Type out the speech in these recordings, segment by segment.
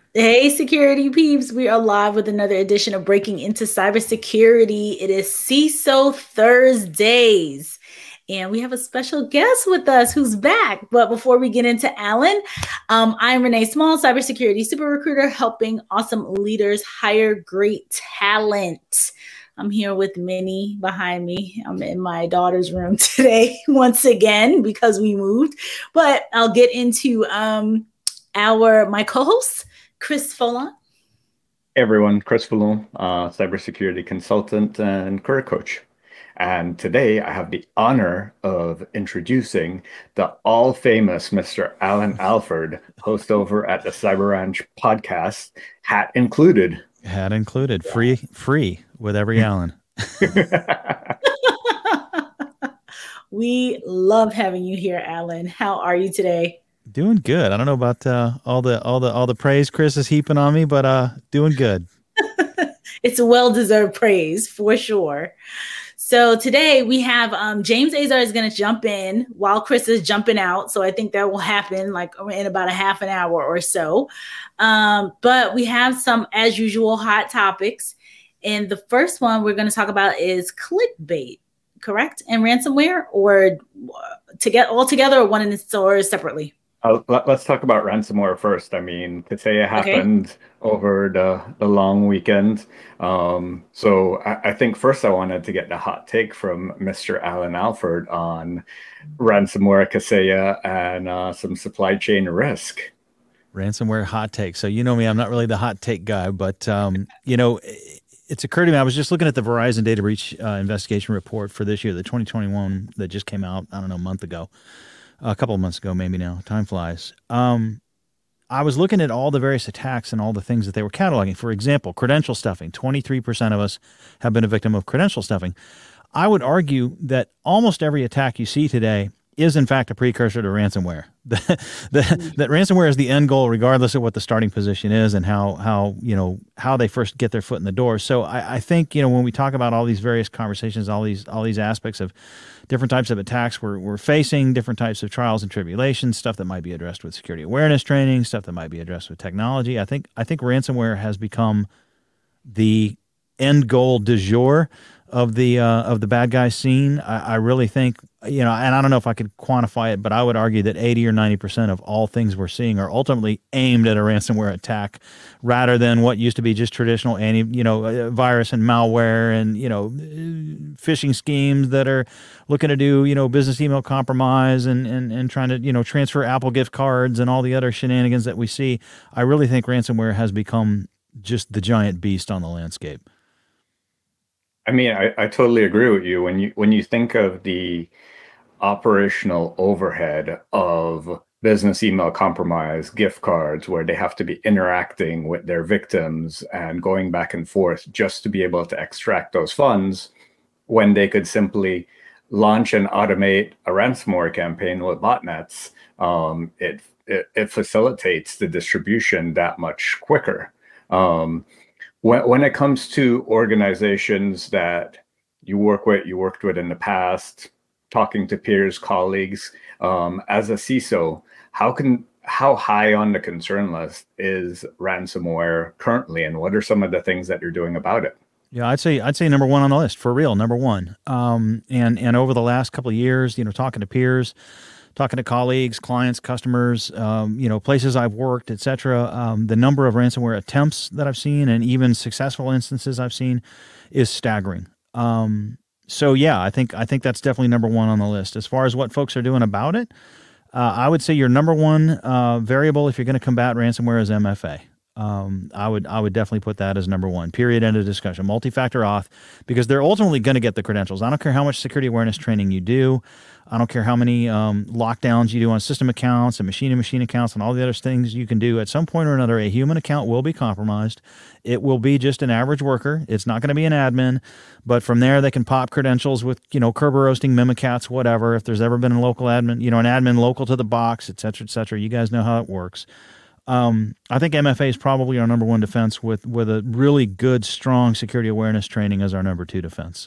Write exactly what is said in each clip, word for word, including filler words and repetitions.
Hey, security peeps. We are live with another edition of Breaking into Cybersecurity. It is C I S O Thursdays, and we have a special guest with us who's back. But before we get into Alan, um, I'm Renee Small, cybersecurity super recruiter, helping awesome leaders hire great talent. I'm here with Minnie behind me. I'm in my daughter's room today once again because we moved. But I'll get into um, our my co-hosts. Chris Folon. Hey everyone, Chris Falloon, uh, cybersecurity consultant and career coach. And today I have the honor of introducing the all famous Mister Alan Alford, host over at the Cyber Ranch podcast, hat included. Hat included, free, free with every Alan. We love having you here, Alan. How are you today? Doing good. I don't know about uh, all the all the all the praise Chris is heaping on me, but uh, doing good. It's a well-deserved praise for sure. So today we have um, James Azar is going to jump in while Chris is jumping out. So I think that will happen like in about a half an hour or so. Um, but we have some, as usual, hot topics. And the first one we're going to talk about is clickbait, correct? And ransomware, or to get all together, or one in the store separately? Uh, let, us talk about ransomware first. I mean, Kaseya Okay. happened over the, the long weekend. Um, so I, I think first I wanted to get the hot take from Mister Alan Alford on ransomware, Kaseya, and uh, some supply chain risk. Ransomware hot take. So you know me, I'm not really the hot take guy, but um, you know, it's occurred to me. I was just looking at the Verizon data breach uh, investigation report for this year, the twenty twenty-one that just came out. I don't know, a month ago. A couple of months ago, maybe now. Time flies. Um, I was looking at all the various attacks and all the things that they were cataloging. For example, credential stuffing. twenty-three percent of us have been a victim of credential stuffing. I would argue that almost every attack you see today is, in fact, a precursor to ransomware. The, the, that ransomware is the end goal, regardless of what the starting position is and how, how, you know, how they first get their foot in the door. So I, I think, you know, when we talk about all these various conversations, all these all these aspects of different types of attacks we're, we're facing, different types of trials and tribulations, stuff that might be addressed with security awareness training, stuff that might be addressed with technology. I think I think ransomware has become the end goal du jour of the uh, of the bad guy scene. I, I really think, you know, and I don't know if I could quantify it, but I would argue that eighty or ninety percent of all things we're seeing are ultimately aimed at a ransomware attack rather than what used to be just traditional anti, you know, uh, virus and malware and, you know, phishing schemes that are looking to do, you know, business email compromise and, and, and trying to, you know, transfer Apple gift cards and all the other shenanigans that we see. I really think ransomware has become just the giant beast on the landscape. I mean, I, I totally agree with you. When you when you think of the operational overhead of business email compromise, gift cards, where they have to be interacting with their victims and going back and forth just to be able to extract those funds, when they could simply launch and automate a ransomware campaign with botnets, um, it, it it facilitates the distribution that much quicker. Um, when, when it comes to organizations that you work with, you worked with in the past, talking to peers, colleagues, um, as a C I S O, how can how high on the concern list is ransomware currently, and what are some of the things that you're doing about it? Yeah, I'd say I'd say number one on the list, for real, number one. Um, and and over the last couple of years, you know, talking to peers, talking to colleagues, clients, customers, um, you know, places I've worked, et cetera, um, the number of ransomware attempts that I've seen and even successful instances I've seen is staggering. Um, so yeah, I think I think that's definitely number one on the list. As far as what folks are doing about it, uh, I would say your number one uh, variable if you're going to combat ransomware is M F A. Um, I would I would definitely put that as number one. Period. End of discussion. Multi-factor auth, because they're ultimately going to get the credentials. I don't care how much security awareness training you do. I don't care how many um, lockdowns you do on system accounts and machine-to-machine accounts and all the other things you can do. At some point or another, a human account will be compromised. It will be just an average worker. It's not going to be an admin. But from there, they can pop credentials with, you know, Kerber roasting, Mimikatz, whatever. If there's ever been a local admin, you know, an admin local to the box, et cetera, et cetera. You guys know how it works. Um, I think M F A is probably our number one defense, with with a really good, strong security awareness training as our number two defense.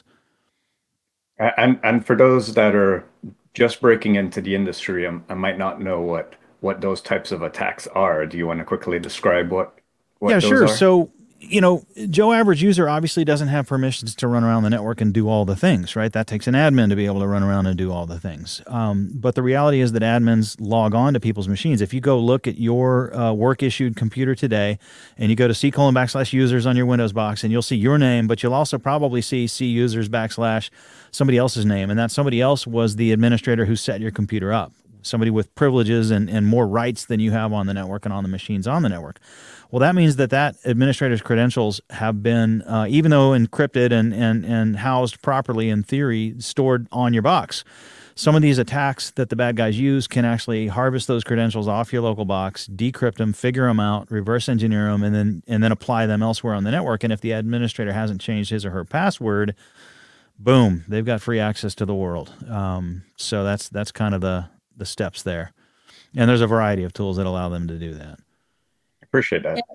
And and for those that are just breaking into the industry, I, I might not know what what those types of attacks are. Do you want to quickly describe what what yeah, those sure. are? So, you know, Joe Average User obviously doesn't have permissions to run around the network and do all the things, right? That takes an admin to be able to run around and do all the things. Um, but the reality is that admins log on to people's machines. If you go look at your uh, work-issued computer today and you go to C colon backslash users on your Windows box and you'll see your name, but you'll also probably see C users backslash somebody else's name. And that somebody else was the administrator who set your computer up, somebody with privileges and, and more rights than you have on the network and on the machines on the network. Well, that means that that administrator's credentials have been, uh, even though encrypted and, and, and housed properly in theory, stored on your box. Some of these attacks that the bad guys use can actually harvest those credentials off your local box, decrypt them, figure them out, reverse engineer them, and then and then apply them elsewhere on the network. And if the administrator hasn't changed his or her password, boom, they've got free access to the world. Um, so that's that's kind of the the steps there. And there's a variety of tools that allow them to do that. Appreciate that.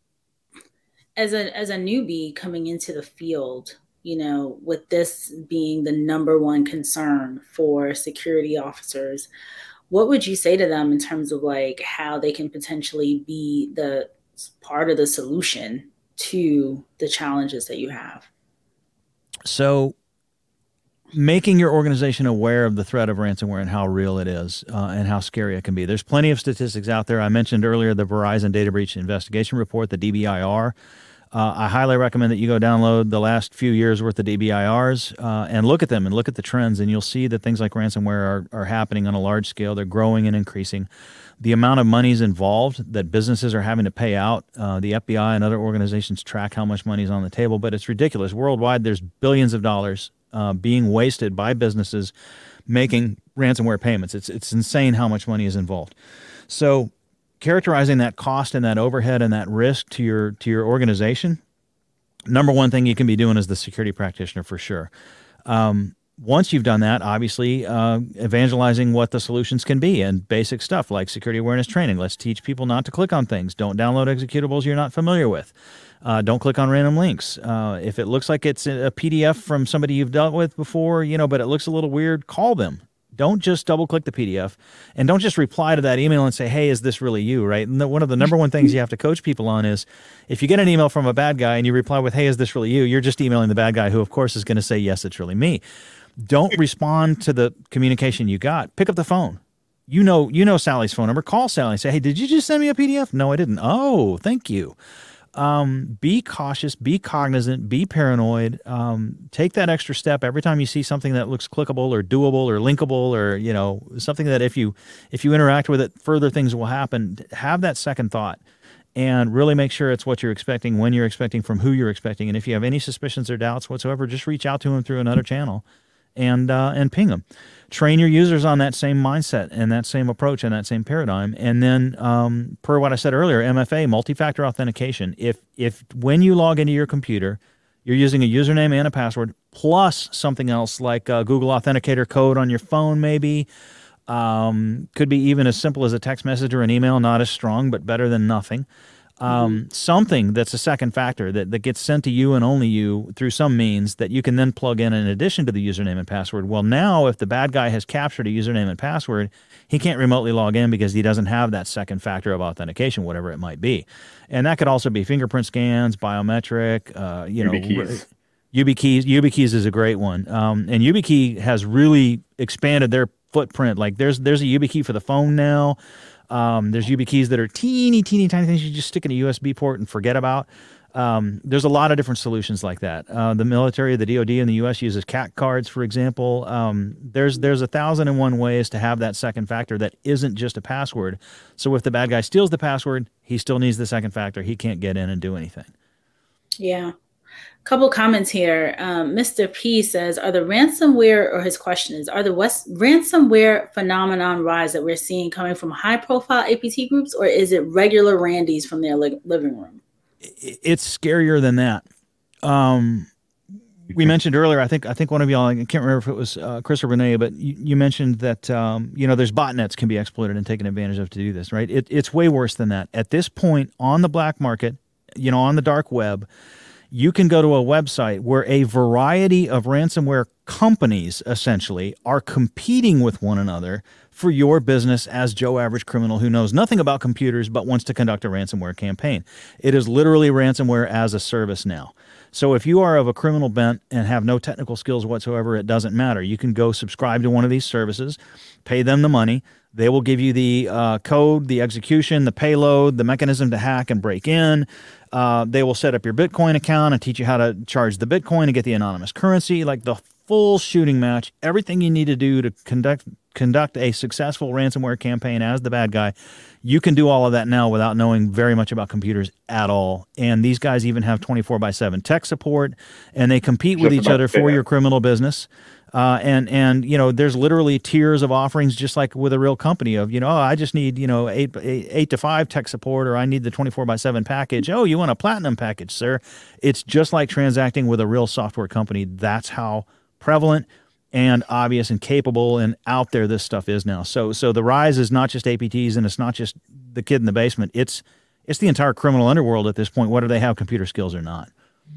As a as a newbie coming into the field, you know, with this being the number one concern for security officers, what would you say to them in terms of like how they can potentially be the part of the solution to the challenges that you have? So making your organization aware of the threat of ransomware and how real it is uh, and how scary it can be. There's plenty of statistics out there. I mentioned earlier the Verizon Data Breach Investigation Report, the D B I R. Uh, I highly recommend that you go download the last few years' worth of D B I Rs uh, and look at them and look at the trends, and you'll see that things like ransomware are, are happening on a large scale. They're growing and increasing. The amount of monies involved that businesses are having to pay out, uh, the F B I and other organizations track how much money is on the table, but it's ridiculous. Worldwide, there's billions of dollars uh, being wasted by businesses making ransomware payments. It's it's insane how much money is involved. So characterizing that cost and that overhead and that risk to your to your organization, number one thing you can be doing as the security practitioner for sure. Um, once you've done that, obviously, uh, evangelizing what the solutions can be and basic stuff like security awareness training. Let's teach people not to click on things. Don't download executables you're not familiar with. Uh, don't click on random links. Uh, if it looks like it's a P D F from somebody you've dealt with before, you know, but it looks a little weird, call them. Don't just double click the P D F, and don't just reply to that email and say, hey, is this really you, right? And the, one of the number one things you have to coach people on is if you get an email from a bad guy and you reply with, hey, is this really you? You're just emailing the bad guy who, of course, is going to say, yes, it's really me. Don't respond to the communication you got. Pick up the phone. You know, you know Sally's phone number. Call Sally and say, hey, did you just send me a P D F? No, I didn't. Oh, thank you. Um, be cautious, be cognizant, be paranoid, um, take that extra step every time you see something that looks clickable or doable or linkable or, you know, something that if you, if you interact with it, further things will happen. Have that second thought and really make sure it's what you're expecting, when you're expecting, from who you're expecting. And if you have any suspicions or doubts whatsoever, just reach out to them through another channel and, uh, and ping them. Train your users on that same mindset and that same approach and that same paradigm. And then, um, per what I said earlier, M F A, multi-factor authentication. If if when you log into your computer, you're using a username and a password plus something else like a Google Authenticator code on your phone, maybe, um, could be even as simple as a text message or an email, not as strong, but better than nothing. Um, mm-hmm. Something that's a second factor that, that gets sent to you and only you through some means that you can then plug in in addition to the username and password. Well, now if the bad guy has captured a username and password, he can't remotely log in because he doesn't have that second factor of authentication, whatever it might be. And that could also be fingerprint scans, biometric, uh, you know, YubiKeys. YubiKeys. YubiKeys is a great one. Um, and YubiKey has really expanded their footprint. Like there's, there's a YubiKey for the phone now. Um, there's YubiKeys that are teeny, teeny, tiny things you just stick in a U S B port and forget about. Um, there's a lot of different solutions like that. Uh, the military, the D O D in the U S uses C A C cards, for example. Um, there's there's a thousand and one ways to have that second factor that isn't just a password. So if the bad guy steals the password, he still needs the second factor. He can't get in and do anything. Yeah. Couple comments here. Um, Mister P says, are the ransomware, or his question is, are the West ransomware phenomenon rise that we're seeing coming from high profile A P T groups, or is it regular Randys from their li- living room? It's scarier than that. Um, we mentioned earlier, I think, I think one of y'all, I can't remember if it was uh, Chris or Renee, but you, you mentioned that, um, you know, there's botnets can be exploited and taken advantage of to do this, right? It, it's way worse than that. At this point on the black market, you know, on the dark web, you can go to a website where a variety of ransomware companies essentially are competing with one another for your business as Joe Average Criminal who knows nothing about computers but wants to conduct a ransomware campaign. It is literally ransomware as a service now. So if you are of a criminal bent and have no technical skills whatsoever, it doesn't matter. You can go subscribe to one of these services, pay them the money. They will give you the uh, code, the execution, the payload, the mechanism to hack and break in. Uh, they will set up your Bitcoin account and teach you how to charge the Bitcoin and get the anonymous currency, like the full shooting match, everything you need to do to conduct conduct a successful ransomware campaign as the bad guy. You can do all of that now without knowing very much about computers at all. And these guys even have twenty-four by seven tech support, and they compete with each other for your criminal business. Uh, and, and, you know, there's literally tiers of offerings, just like with a real company of, you know, oh, I just need, you know, eight, eight, eight to five tech support, or I need the twenty-four by seven package. Oh, you want a platinum package, sir. It's just like transacting with a real software company. That's how prevalent and obvious and capable and out there this stuff is now. So, so the rise is not just A P Ts, and it's not just the kid in the basement. It's, it's the entire criminal underworld at this point, whether they have computer skills or not.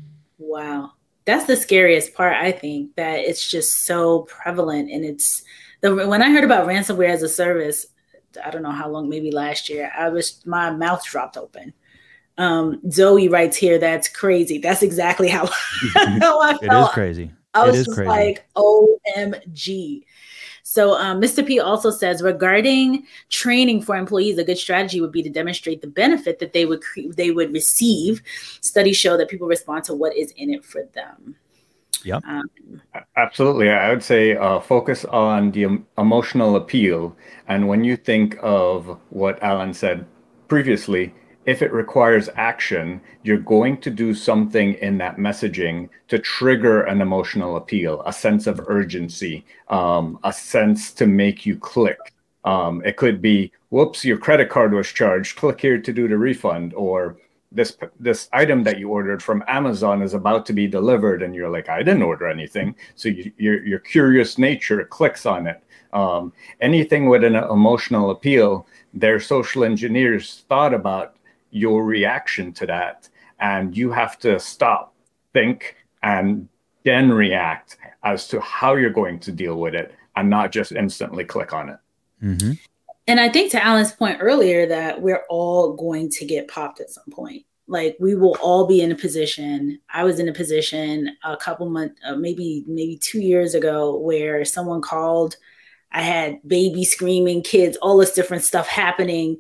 Wow. That's the scariest part, I think, that it's just so prevalent. And it's the, when I heard about ransomware as a service, I don't know how long, maybe last year, I was, my mouth dropped open. Um, Zoe writes here, that's crazy. That's exactly how, how I felt. It is crazy. I was it is just crazy. like, O M G. So um, Mister P also says, regarding training for employees, a good strategy would be to demonstrate the benefit that they would cre- they would receive. Studies show that people respond to what is in it for them. Yep. Um, Absolutely. I would say uh, focus on the em- emotional appeal. And when you think of what Alan said previously, if it requires action, you're going to do something in that messaging to trigger an emotional appeal, a sense of urgency, um, a sense to make you click. Um, it could be, whoops, your credit card was charged. Click here to do the refund. Or this this item that you ordered from Amazon is about to be delivered. And you're like, I didn't order anything. So you, your, your curious nature clicks on it. Um, anything with an emotional appeal, their social engineers thought about your reaction to that, and you have to stop, think, and then react as to how you're going to deal with it, and not just instantly click on it. Mm-hmm. And I think to Alan's point earlier that we're all going to get popped at some point. Like we will all be in a position. I was in a position a couple months, uh, maybe maybe two years ago, where someone called. I had baby screaming, kids, all this different stuff happening.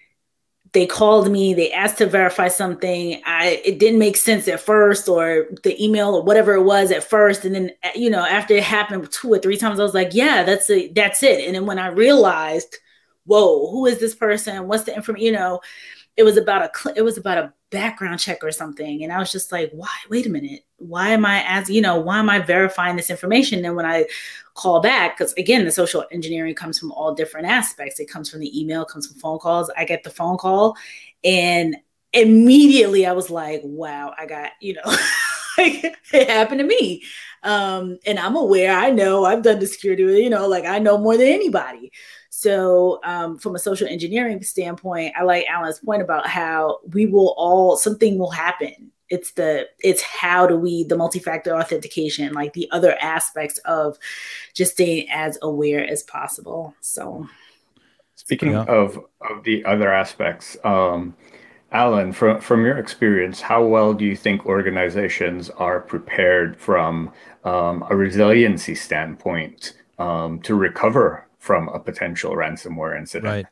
They called me, they asked to verify something. I, it didn't make sense at first, or the email or whatever it was at first. And then, you know, after it happened two or three times, I was like, yeah, that's it. That's it. And then when I realized, whoa, who is this person? What's the information? You know, it was about a, it was about a background check or something. And I was just like, why, wait a minute. Why am I asking, you know, why am I verifying this information? And then when I call back, because again, the social engineering comes from all different aspects. It comes from the email, comes from phone calls. I get the phone call and immediately I was like, wow, I got, you know, like it happened to me. Um, and I'm aware, I know I've done the security, you know, like I know more than anybody. So um, from a social engineering standpoint, I like Alan's point about how we will all, something will happen. It's the, it's how do we, the multi-factor authentication, like the other aspects of just staying as aware as possible. So. Speaking yeah. of, of the other aspects, um, Alan, from, from your experience, how well do you think organizations are prepared from um, a resiliency standpoint um, to recover from a potential ransomware incident? Right.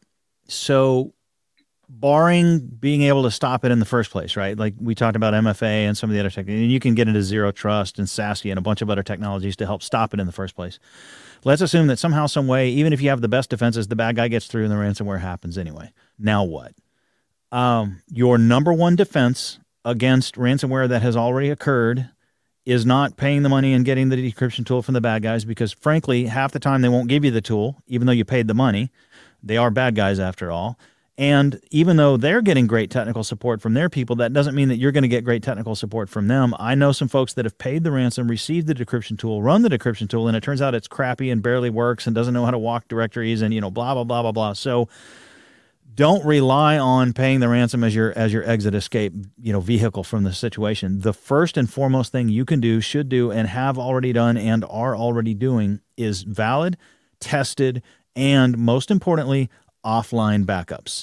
So barring being able to stop it in the first place, right? Like we talked about M F A and some of the other technologies, and you can get into zero trust and SASE and a bunch of other technologies to help stop it in the first place. Let's assume that somehow, some way, even if you have the best defenses, the bad guy gets through and the ransomware happens anyway. Now what? Um, your number one defense against ransomware that has already occurred is not paying the money and getting the decryption tool from the bad guys, because frankly, half the time they won't give you the tool, even though you paid the money. They are bad guys after all. And even though they're getting great technical support from their people, that doesn't mean that you're going to get great technical support from them. I know some folks that have paid the ransom, received the decryption tool, run the decryption tool, and it turns out it's crappy and barely works and doesn't know how to walk directories and, you know, blah, blah, blah, blah, blah. So don't rely on paying the ransom as your as your exit escape, you know, vehicle from the situation. The first and foremost thing you can do, should do, and have already done and are already doing is valid, tested, and most importantly, offline backups.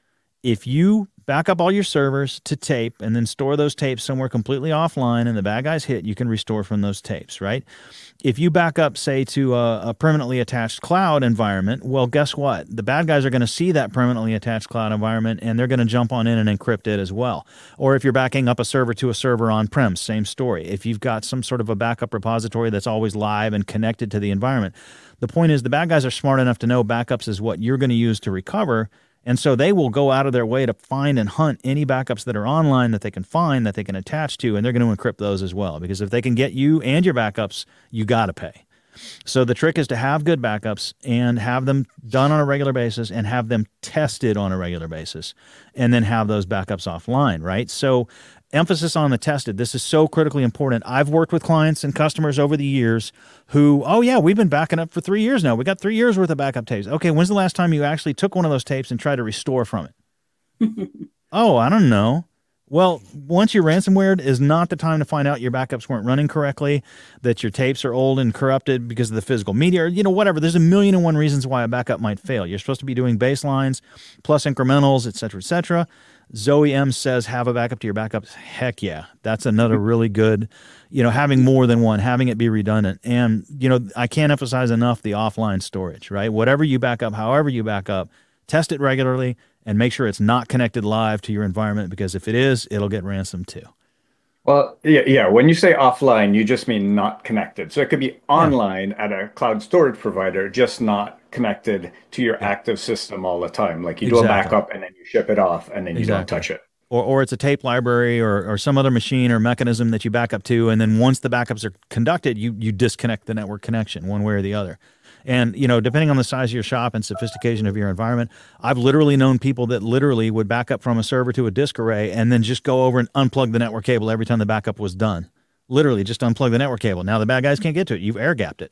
If you back up all your servers to tape and then store those tapes somewhere completely offline and the bad guys hit, you can restore from those tapes, right? If you back up, say, to a, a permanently attached cloud environment, well, guess what? The bad guys are going to see that permanently attached cloud environment and they're going to jump on in and encrypt it as well. Or if you're backing up a server to a server on-prem, same story. If you've got some sort of a backup repository that's always live and connected to the environment, the point is the bad guys are smart enough to know backups is what you're going to use to recover. And so they will go out of their way to find and hunt any backups that are online that they can find, that they can attach to, and they're going to encrypt those as well. Because if they can get you and your backups, you got to pay. So the trick is to have good backups and have them done on a regular basis and have them tested on a regular basis and then have those backups offline, right? So emphasis on the tested. This is so critically important. I've worked with clients and customers over the years who, oh yeah, we've been backing up for three years now. We got three years worth of backup tapes. Okay, when's the last time you actually took one of those tapes and tried to restore from it? Oh, I don't know. Well, once you're ransomware is not the time to find out your backups weren't running correctly, that your tapes are old and corrupted because of the physical media, or, you know, whatever. There's a million and one reasons why a backup might fail. You're supposed to be doing baselines plus incrementals, et cetera, et cetera. Zoe M says, have a backup to your backups. Heck yeah. That's another really good, you know, having more than one, having it be redundant. And, you know, I can't emphasize enough the offline storage, right? Whatever you back up, however you back up, test it regularly and make sure it's not connected live to your environment, because if it is, it'll get ransomed too. Well, yeah, yeah. When you say offline, you just mean not connected. So it could be online yeah. at a cloud storage provider, just not connected to your yeah. active system all the time. Like you exactly. do a backup and then you ship it off and then you exactly. don't touch it. Or, or it's a tape library or, or some other machine or mechanism that you back up to. And then once the backups are conducted, you, you disconnect the network connection one way or the other. And, you know, depending on the size of your shop and sophistication of your environment, I've literally known people that literally would back up from a server to a disk array and then just go over and unplug the network cable every time the backup was done. Literally just unplug the network cable. Now the bad guys can't get to it. You've air gapped it.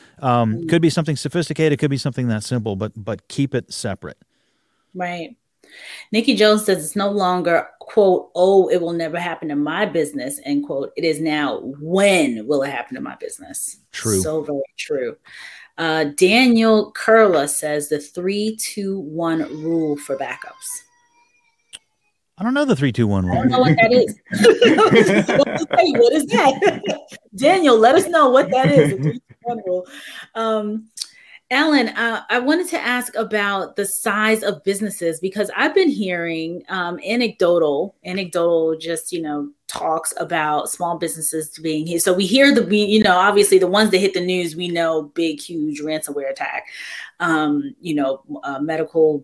Um, could be something sophisticated, could be something that simple, but but keep it separate. Right. Nikki Jones says it's no longer, quote, oh, it will never happen to my business, end quote. It is now, when will it happen to my business? True. So very true. Uh, Daniel Curla says the three, two, one rule for backups. I don't know the three, two, one rule. I don't know what that is. Hey, what is that? Daniel, let us know what that is. The three, two, one rule. Um, Alan, uh, I wanted to ask about the size of businesses, because I've been hearing um, anecdotal, anecdotal, just, you know, talks about small businesses being hit. So we hear the, you know, obviously the ones that hit the news, we know, big, huge ransomware attack, um, you know, uh, medical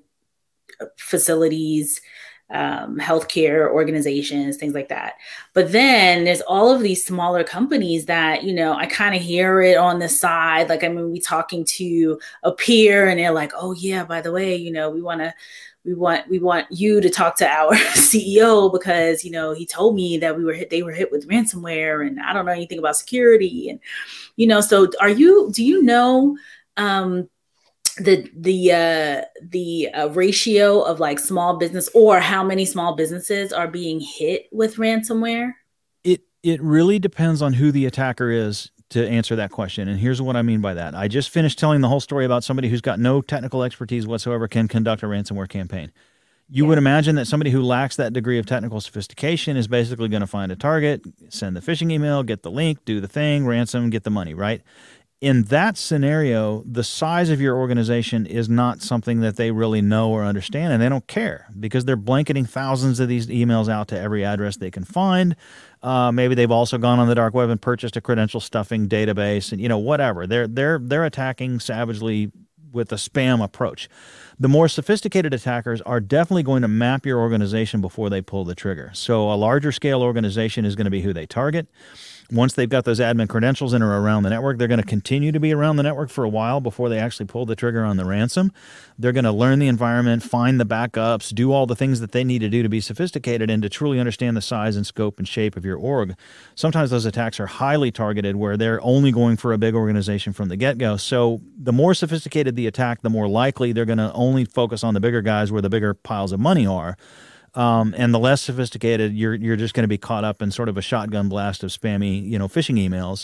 facilities, um, healthcare organizations, things like that. But then there's all of these smaller companies that, you know, I kind of hear it on the side. Like, I mean, we talking to a peer and they're like, oh yeah, by the way, you know, we want to, we want, we want you to talk to our C E O because, you know, he told me that we were hit, they were hit with ransomware and I don't know anything about security. And, you know, so are you, do you know, um, the the uh the uh, ratio of like small business, or how many small businesses are being hit with ransomware? It it really depends on who the attacker is to answer that question. And here's what I mean by that. I just finished telling the whole story about somebody who's got no technical expertise whatsoever can conduct a ransomware campaign. You yeah. would imagine that somebody who lacks that degree of technical sophistication is basically going to find a target, send the phishing email, get the link, do the thing, ransom, get the money, right? In that scenario, the size of your organization is not something that they really know or understand, and they don't care because they're blanketing thousands of these emails out to every address they can find. Uh, maybe they've also gone on the dark web and purchased a credential stuffing database, and you know whatever. They're they're they're attacking savagely with a spam approach. The more sophisticated attackers are definitely going to map your organization before they pull the trigger. So a larger scale organization is going to be who they target. Once they've got those admin credentials in or around the network, they're going to continue to be around the network for a while before they actually pull the trigger on the ransom. They're going to learn the environment, find the backups, do all the things that they need to do to be sophisticated and to truly understand the size and scope and shape of your org. Sometimes those attacks are highly targeted where they're only going for a big organization from the get-go. So the more sophisticated the attack, the more likely they're going to only focus on the bigger guys where the bigger piles of money are. Um, and the less sophisticated, you're you're just going to be caught up in sort of a shotgun blast of spammy, you know, phishing emails.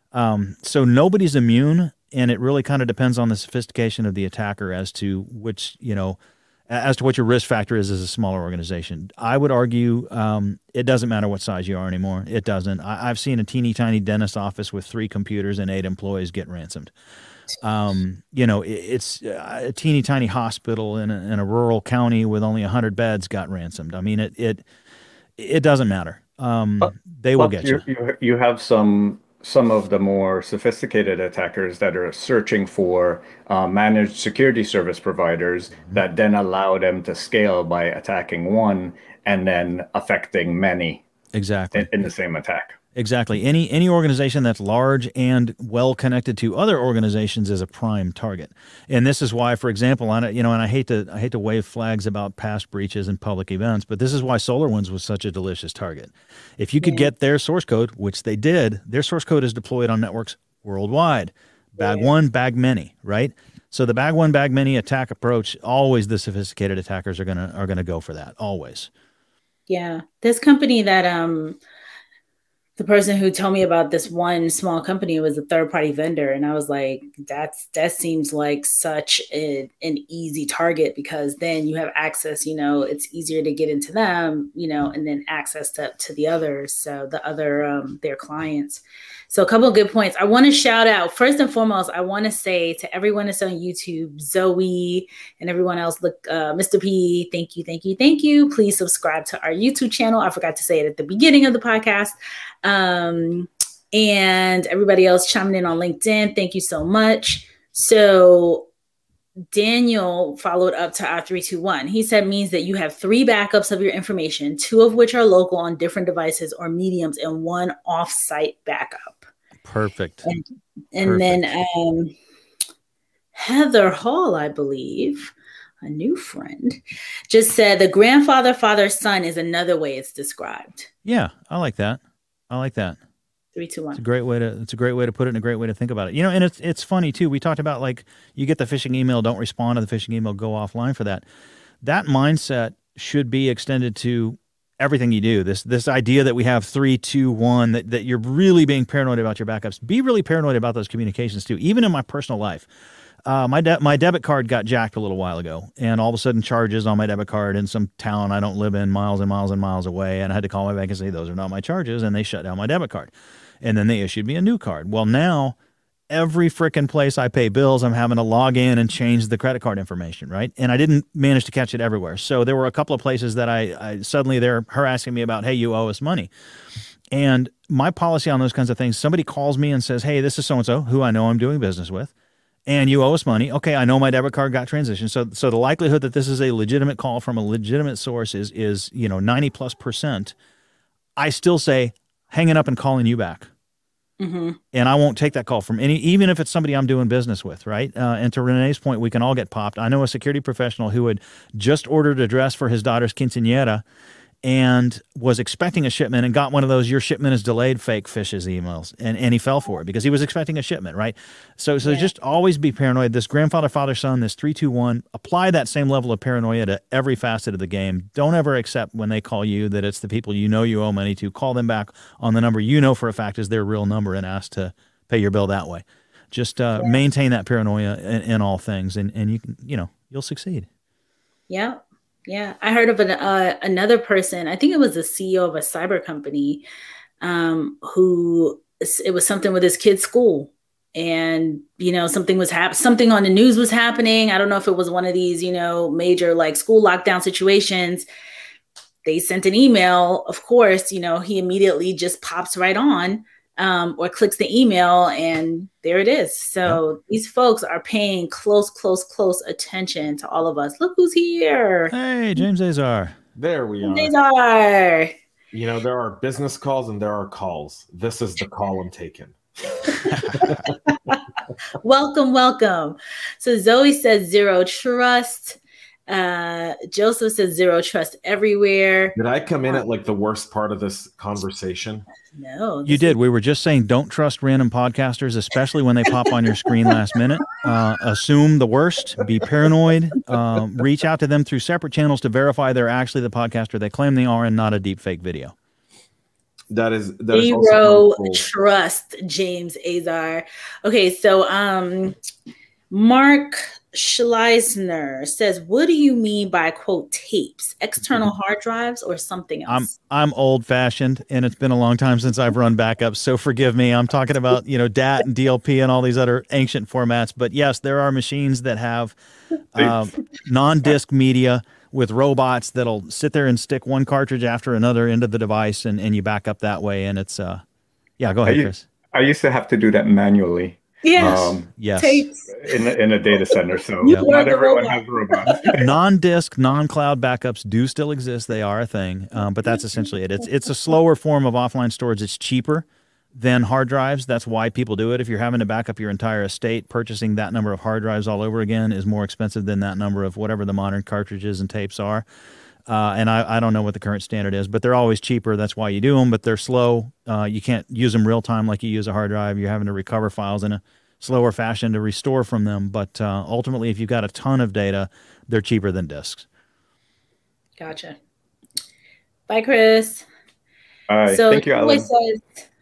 Um, so nobody's immune, and it really kind of depends on the sophistication of the attacker as to which, you know, as to what your risk factor is as a smaller organization. I would argue um, it doesn't matter what size you are anymore. It doesn't. I, I've seen a teeny tiny dentist office with three computers and eight employees get ransomed. Um, you know, it, it's a teeny tiny hospital in a, in a rural county with only one hundred beds got ransomed. I mean, it it it doesn't matter. Um, But, they will but get you, you. you you have some some of the more sophisticated attackers that are searching for uh, managed security service providers that then allow them to scale by attacking one and then affecting many Exactly. in, in the same attack. Exactly. Any any organization that's large and well connected to other organizations is a prime target. And this is why, for example, on you know, and I hate to I hate to wave flags about past breaches and public events, but this is why SolarWinds was such a delicious target. If you could Yeah. get their source code, which they did, their source code is deployed on networks worldwide. Bag Yeah. one, bag many, right? So the bag one, bag many attack approach, always the sophisticated attackers are gonna are gonna go for that. Always. Yeah. This company that um the person who told me about this one small company was a third party vendor. And I was like, that's, that seems like such a, an easy target, because then you have access, you know, it's easier to get into them, you know, and then access to, to the others. So the other, um, their clients. So a couple of good points. I want to shout out, first and foremost, I want to say to everyone that's on YouTube, Zoe and everyone else, look, uh, Mister P, thank you, thank you, thank you. Please subscribe to our YouTube channel. I forgot to say it at the beginning of the podcast. Um, and everybody else chiming in on LinkedIn, thank you so much. So Daniel followed up to our three two one. He said means that you have three backups of your information, two of which are local on different devices or mediums, and one off-site backup. Perfect. And, and Perfect. then um, Heather Hall, I believe, a new friend, just said the grandfather, father, son is another way it's described. Yeah, I like that. I like that. Three, two, It's a one. great way to it's a great way to put it and a great way to think about it. You know, and it's it's funny too. We talked about like you get the phishing email, don't respond to the phishing email, go offline for that. That mindset should be extended to everything you do. This this idea that we have three, two, one, that, that you're really being paranoid about your backups. Be really paranoid about those communications too. Even in my personal life. Uh, my de- my debit card got jacked a little while ago, and all of a sudden charges on my debit card in some town I don't live in, miles and miles and miles away, and I had to call my bank and say those are not my charges, and they shut down my debit card. And then they issued me a new card. Well, now every frickin' place I pay bills, I'm having to log in and change the credit card information, right? And I didn't manage to catch it everywhere. So there were a couple of places that I, I suddenly they're harassing me about, hey, you owe us money. And my policy on those kinds of things, somebody calls me and says, hey, this is so-and-so who I know I'm doing business with, and you owe us money. Okay, I know my debit card got transitioned. So so the likelihood that this is a legitimate call from a legitimate source is, is you know, ninety plus percent. I still say, hanging up and calling you back. Mm-hmm. And I won't take that call from any, even if it's somebody I'm doing business with, right? Uh, and to Renee's point, we can all get popped. I know a security professional who had just ordered a dress for his daughter's quinceañera and was expecting a shipment and got one of those "your shipment is delayed" fake fishes emails, and, and he fell for it because he was expecting a shipment, right? So so Yeah. just always be paranoid. This grandfather, father, son, this three two one, apply that same level of paranoia to every facet of the game. Don't ever accept when they call you that it's the people you know you owe money to. Call them back on the number you know for a fact is their real number and ask to pay your bill that way. Just uh, Yeah. maintain that paranoia in, in all things, and, and you can, you know, you'll succeed. Yeah. Yeah. I heard of an, uh, another person, I think it was the C E O of a cyber company, um, who it was something with his kid's school. And, you know, something was hap- something on the news was happening. I don't know if it was one of these, you know, major like school lockdown situations. They sent an email. Of course, you know, he immediately just pops right on. Um, or clicks the email, and there it is. So yep. These folks are paying close, close, close attention to all of us. Look who's here. Hey, James Azar. There we are. Azar. You know, there are business calls and there are calls. This is the call I'm taking. Welcome, welcome. So Zoe says zero trust. Uh, Joseph says zero trust everywhere. Did I come in at like the worst part of this conversation? No. You did. Is- we were just saying don't trust random podcasters, especially when they pop on your screen last minute. Uh, assume the worst. Be paranoid. Uh, reach out to them through separate channels to verify they're actually the podcaster they claim they are and not a deep fake video. That is that is Zero also trust, James Azar. Okay, so um, Mark Schleisner says, "What do you mean by quote tapes? External hard drives or something else?" I'm I'm old fashioned, and it's been a long time since I've run backups, so forgive me. I'm talking about you know D A T and D L P and all these other ancient formats. But yes, there are machines that have uh, non-disk media with robots that'll sit there and stick one cartridge after another into the device, and, and you back up that way. And it's uh, yeah, go ahead, I, Chris. I used to have to do that manually. Yes, Um, yes, tapes. in a, in a data center. So You not were the everyone robot. has robots. non-disk, non-cloud backups do still exist. They are a thing, um, but that's essentially it. It's it's a slower form of offline storage. It's cheaper than hard drives. That's why people do it. If you're having to back up your entire estate, purchasing that number of hard drives all over again is more expensive than that number of whatever the modern cartridges and tapes are. Uh, and I, I don't know what the current standard is, but they're always cheaper. That's why you do them, but they're slow. Uh, you can't use them real time like you use a hard drive. You're having to recover files in a slower fashion to restore from them. But uh, ultimately, if you've got a ton of data, they're cheaper than disks. Gotcha. Bye, Chris. All right. So Thank you, Alan. says,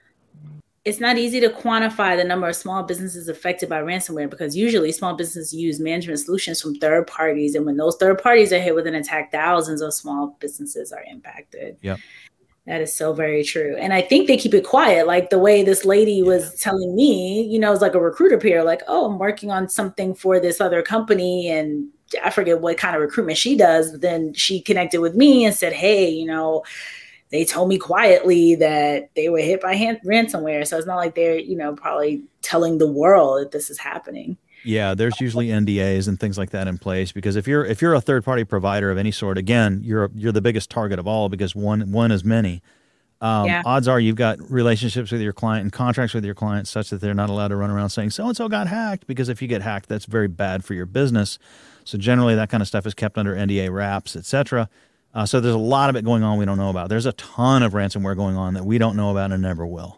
it's not easy to quantify the number of small businesses affected by ransomware because usually small businesses use management solutions from third parties. And when those third parties are hit with an attack, thousands of small businesses are impacted. Yep. That is so very true. And I think they keep it quiet. Like the way this lady was yeah. telling me, you know, it's like a recruiter peer, like, oh, I'm working on something for this other company. And I forget what kind of recruitment she does. But then she connected with me and said, hey, you know, they told me quietly that they were hit by hand- ransomware. So it's not like they're, you know, probably telling the world that this is happening. Yeah, there's usually N D As and things like that in place because if you're if you're a third party provider of any sort, again, you're you're the biggest target of all because one one is many. Um, yeah. Odds are you've got relationships with your client and contracts with your client such that they're not allowed to run around saying so and so got hacked, because if you get hacked, that's very bad for your business. So generally, that kind of stuff is kept under N D A wraps, et cetera. Uh, so there's a lot of it going on we don't know about. There's a ton of ransomware going on that we don't know about and never will.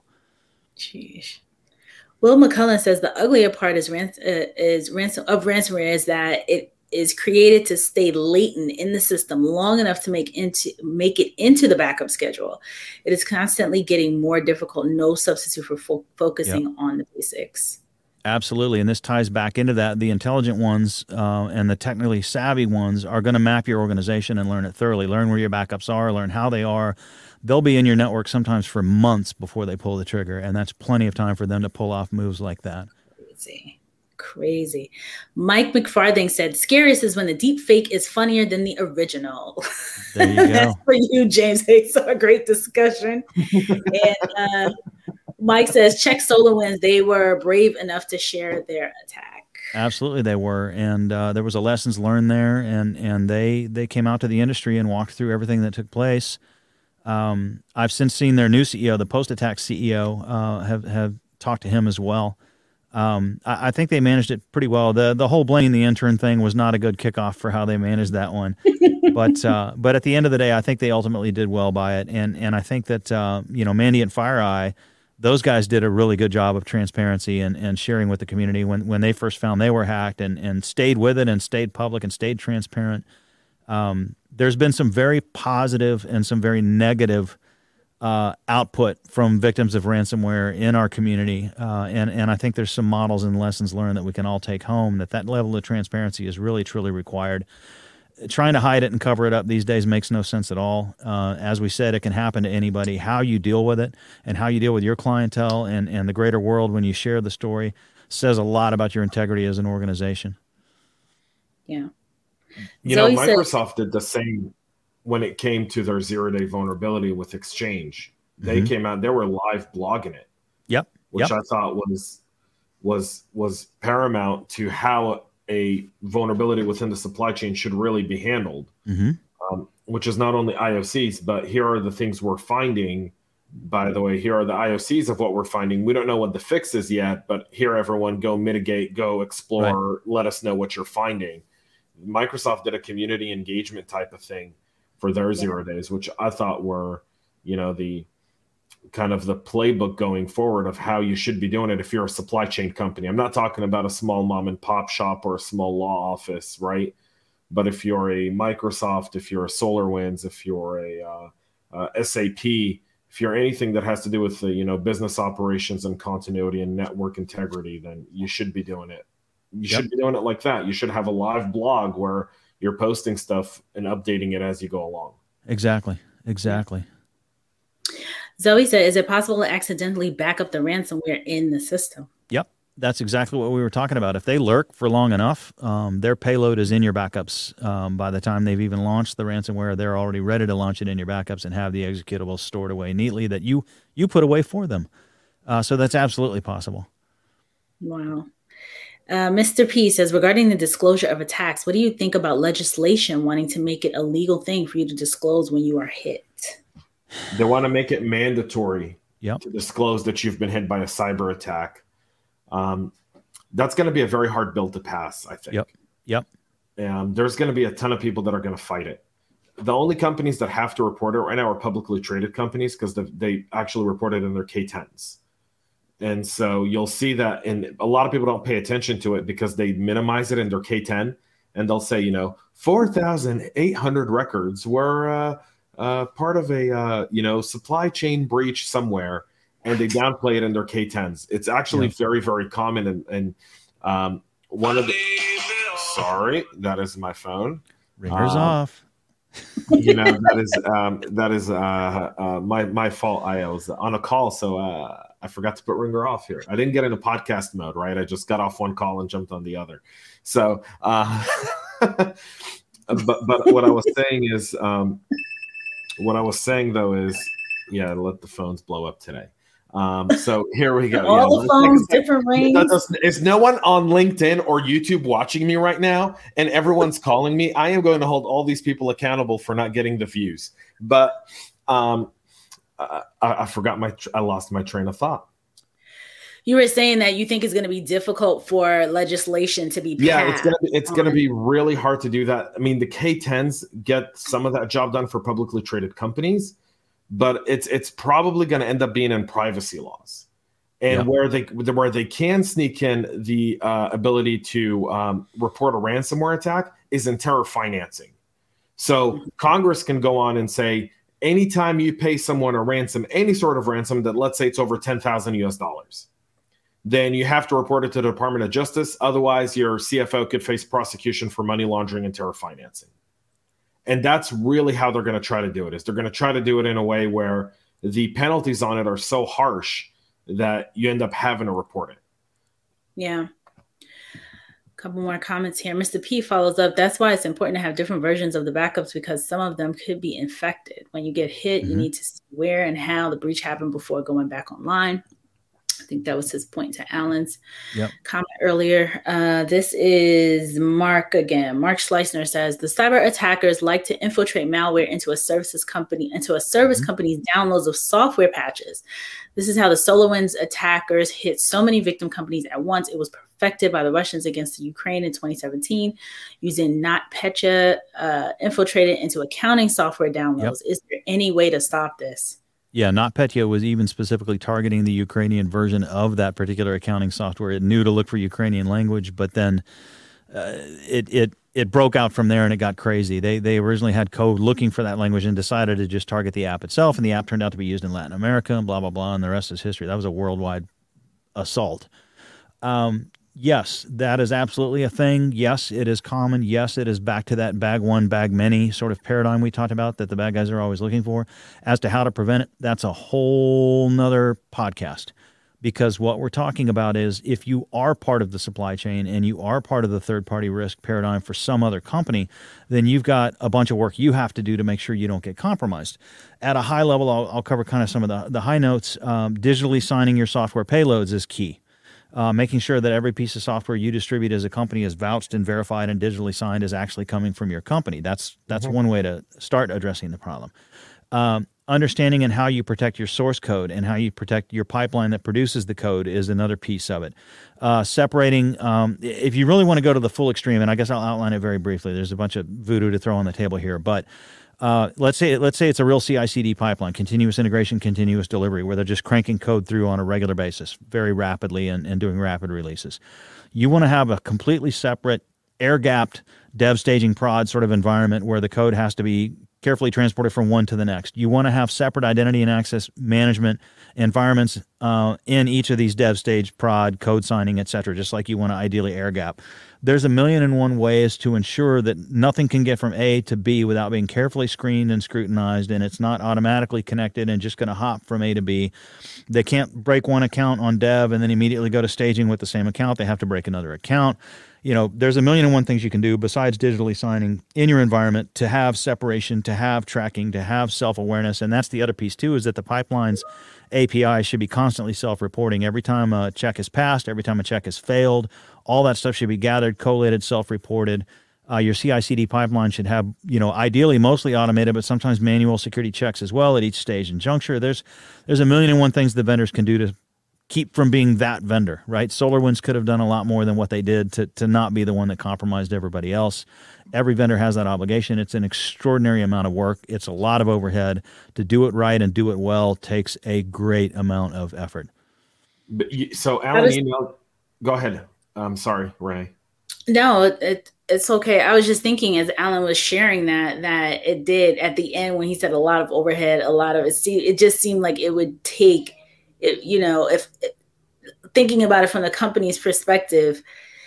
Jeez. Will McCullen says the uglier part is, rans- uh, is ransom of ransomware is that it is created to stay latent in the system long enough to make into make it into the backup schedule. It is constantly getting more difficult. No substitute for fo- focusing yep. on the basics. Absolutely, and this ties back into that. The intelligent ones uh, and the technically savvy ones are going to map your organization and learn it thoroughly, learn where your backups are, learn how they are. They'll be in your network sometimes for months before they pull the trigger, and that's plenty of time for them to pull off moves like that. Crazy. Crazy. Mike McFarthing said, scariest is when the deep fake is funnier than the original. There you go. That's for you, James. It's a great discussion. and uh, Mike says, check SolarWinds. They were brave enough to share their attack. Absolutely, they were, and uh, there was a lessons learned there, and and they they came out to the industry and walked through everything that took place. Um, I've since seen their new C E O, the post-attack C E O, uh, have have talked to him as well. Um, I, I think they managed it pretty well. the The whole blaming the intern thing was not a good kickoff for how they managed that one. but uh, but at the end of the day, I think they ultimately did well by it, and and I think that uh, you know Mandy and FireEye, those guys did a really good job of transparency and, and sharing with the community when when they first found they were hacked, and and stayed with it and stayed public and stayed transparent. Um, there's been some very positive and some very negative uh, output from victims of ransomware in our community, uh, and and I think there's some models and lessons learned that we can all take home. That that level of transparency is really truly required. Trying to hide it and cover it up these days makes no sense at all. Uh, as we said, it can happen to anybody. How you deal with it and how you deal with your clientele and and the greater world when you share the story says a lot about your integrity as an organization. Yeah. You Zoe know, Microsoft said, did the same when it came to their zero-day vulnerability with Exchange. They mm-hmm. came out, they were live blogging it. Yep. Which yep. I thought was was was paramount to how a vulnerability within the supply chain should really be handled. Mm-hmm. Um, which is not only I O Cs, but here are the things we're finding. By the way, here are the I O Cs of what we're finding. We don't know what the fix is yet, but here, everyone, go mitigate, go explore, right. Let us know what you're finding. Microsoft did a community engagement type of thing for their zero days, which I thought were, you know, the kind of the playbook going forward of how you should be doing it if you're a supply chain company. I'm not talking about a small mom and pop shop or a small law office, right? But if you're a Microsoft, if you're a SolarWinds, if you're a uh, uh, S A P, if you're anything that has to do with the, you know, business operations and continuity and network integrity, then you should be doing it. You yep. should be doing it like that. You should have a live blog where you're posting stuff and updating it as you go along. Exactly. Exactly. Zoe said, is it possible to accidentally back up the ransomware in the system? Yep. That's exactly what we were talking about. If they lurk for long enough, um, their payload is in your backups. Um, by the time they've even launched the ransomware, they're already ready to launch it in your backups and have the executables stored away neatly that you you put away for them. Uh, so that's absolutely possible. Wow. Uh, Mister P says, regarding the disclosure of attacks, what do you think about legislation wanting to make it a legal thing for you to disclose when you are hit? They want to make it mandatory yep. to disclose that you've been hit by a cyber attack. Um, that's going to be a very hard bill to pass, I think. Yep. Yep. And there's going to be a ton of people that are going to fight it. The only companies that have to report it right now are publicly traded companies because they actually report it in their K tens. And so you'll see that, and a lot of people don't pay attention to it because they minimize it in their K ten, and they'll say, you know, four thousand eight hundred records were uh, uh, part of a, uh, you know, supply chain breach somewhere. And they downplay it in their K tens. It's actually yeah. very, very common. And, and um, one of the sorry, that is my phone. Ringer's um, off. You know, that is um, that is uh, uh, my my fault. I was on a call, so uh, I forgot to put Ringer off here. I didn't get into podcast mode, right? I just got off one call and jumped on the other. So, uh, but but what I was saying is, um, what I was saying though is, yeah, let the phones blow up today. Um, so here we go. All yeah, the phones, different rings. Is no one on LinkedIn or YouTube watching me right now? And everyone's calling me. I am going to hold all these people accountable for not getting the views. But um, I, I forgot my. I lost my train of thought. You were saying that you think it's going to be difficult for legislation to be passed. Yeah, it's going to be, it's going to be really hard to do that. I mean, the K tens get some of that job done for publicly traded companies. But it's it's probably going to end up being in privacy laws, and yep. where they where they can sneak in the uh, ability to um, report a ransomware attack is in terror financing. So Congress can go on and say, anytime you pay someone a ransom, any sort of ransom that let's say it's over ten thousand U S dollars, then you have to report it to the Department of Justice. Otherwise, your C F O could face prosecution for money laundering and terror financing. And that's really how they're going to try to do it, is they're going to try to do it in a way where the penalties on it are so harsh that you end up having to report it. Yeah. A couple more comments here. Mister P follows up. That's why it's important to have different versions of the backups, because some of them could be infected. When you get hit, mm-hmm. you need to see where and how the breach happened before going back online. I think that was his point to Alan's yep. comment earlier. Uh, this is Mark again. Mark Schleisner says, the cyber attackers like to infiltrate malware into a services company, into a service mm-hmm. company's downloads of software patches. This is how the SolarWinds attackers hit so many victim companies at once. It was perfected by the Russians against the Ukraine in twenty seventeen, using NotPetya, uh, infiltrated into accounting software downloads. Yep. Is there any way to stop this? Yeah, NotPetya was even specifically targeting the Ukrainian version of that particular accounting software. It knew to look for Ukrainian language, but then uh, it it it broke out from there and it got crazy. They they originally had code looking for that language and decided to just target the app itself, and the app turned out to be used in Latin America and blah, blah, blah, and the rest is history. That was a worldwide assault. Um, yes, that is absolutely a thing. Yes, it is common. Yes, it is back to that bag one, bag many sort of paradigm we talked about that the bad guys are always looking for. As to how to prevent it, that's a whole nother podcast. Because what we're talking about is if you are part of the supply chain and you are part of the third-party risk paradigm for some other company, then you've got a bunch of work you have to do to make sure you don't get compromised. At a high level, I'll, I'll cover kind of some of the, the high notes. Um, digitally signing your software payloads is key. Uh, making sure that every piece of software you distribute as a company is vouched and verified and digitally signed is actually coming from your company. That's that's mm-hmm. one way to start addressing the problem. Um, understanding and how you protect your source code and how you protect your pipeline that produces the code is another piece of it. Uh, separating, um, if you really want to go to the full extreme, and I guess I'll outline it very briefly. There's a bunch of voodoo to throw on the table here, but Uh, let's say let's say it's a real C I C D pipeline, continuous integration, continuous delivery, where they're just cranking code through on a regular basis very rapidly and, and doing rapid releases. You want to have a completely separate, air-gapped dev staging prod sort of environment where the code has to be carefully transported from one to the next. You want to have separate identity and access management environments uh, in each of these dev stage, prod, code signing, et cetera, just like you want to ideally air gap. There's a million and one ways to ensure that nothing can get from A to B without being carefully screened and scrutinized, and it's not automatically connected and just going to hop from A to B. They can't break one account on dev and then immediately go to staging with the same account. They have to break another account. You know, there's a million and one things you can do besides digitally signing in your environment to have separation, to have tracking, to have self-awareness. And that's the other piece too, is that the pipeline's A P I should be constantly self-reporting. Every time a check is passed, every time a check has failed, all that stuff should be gathered, collated, self-reported. Uh, your C I C D pipeline should have, you know, ideally mostly automated, but sometimes manual security checks as well at each stage and juncture. There's there's a million and one things the vendors can do to keep from being that vendor, right? SolarWinds could have done a lot more than what they did to to not be the one that compromised everybody else. Every vendor has that obligation. It's an extraordinary amount of work. It's a lot of overhead. To do it right and do it well takes a great amount of effort. But you, so Alan, was, you know, go ahead. I'm sorry, Renee. No, it, it's okay. I was just thinking as Alan was sharing that, that it did at the end when he said a lot of overhead, a lot of it, it just seemed like it would take, it, you know, if thinking about it from the company's perspective,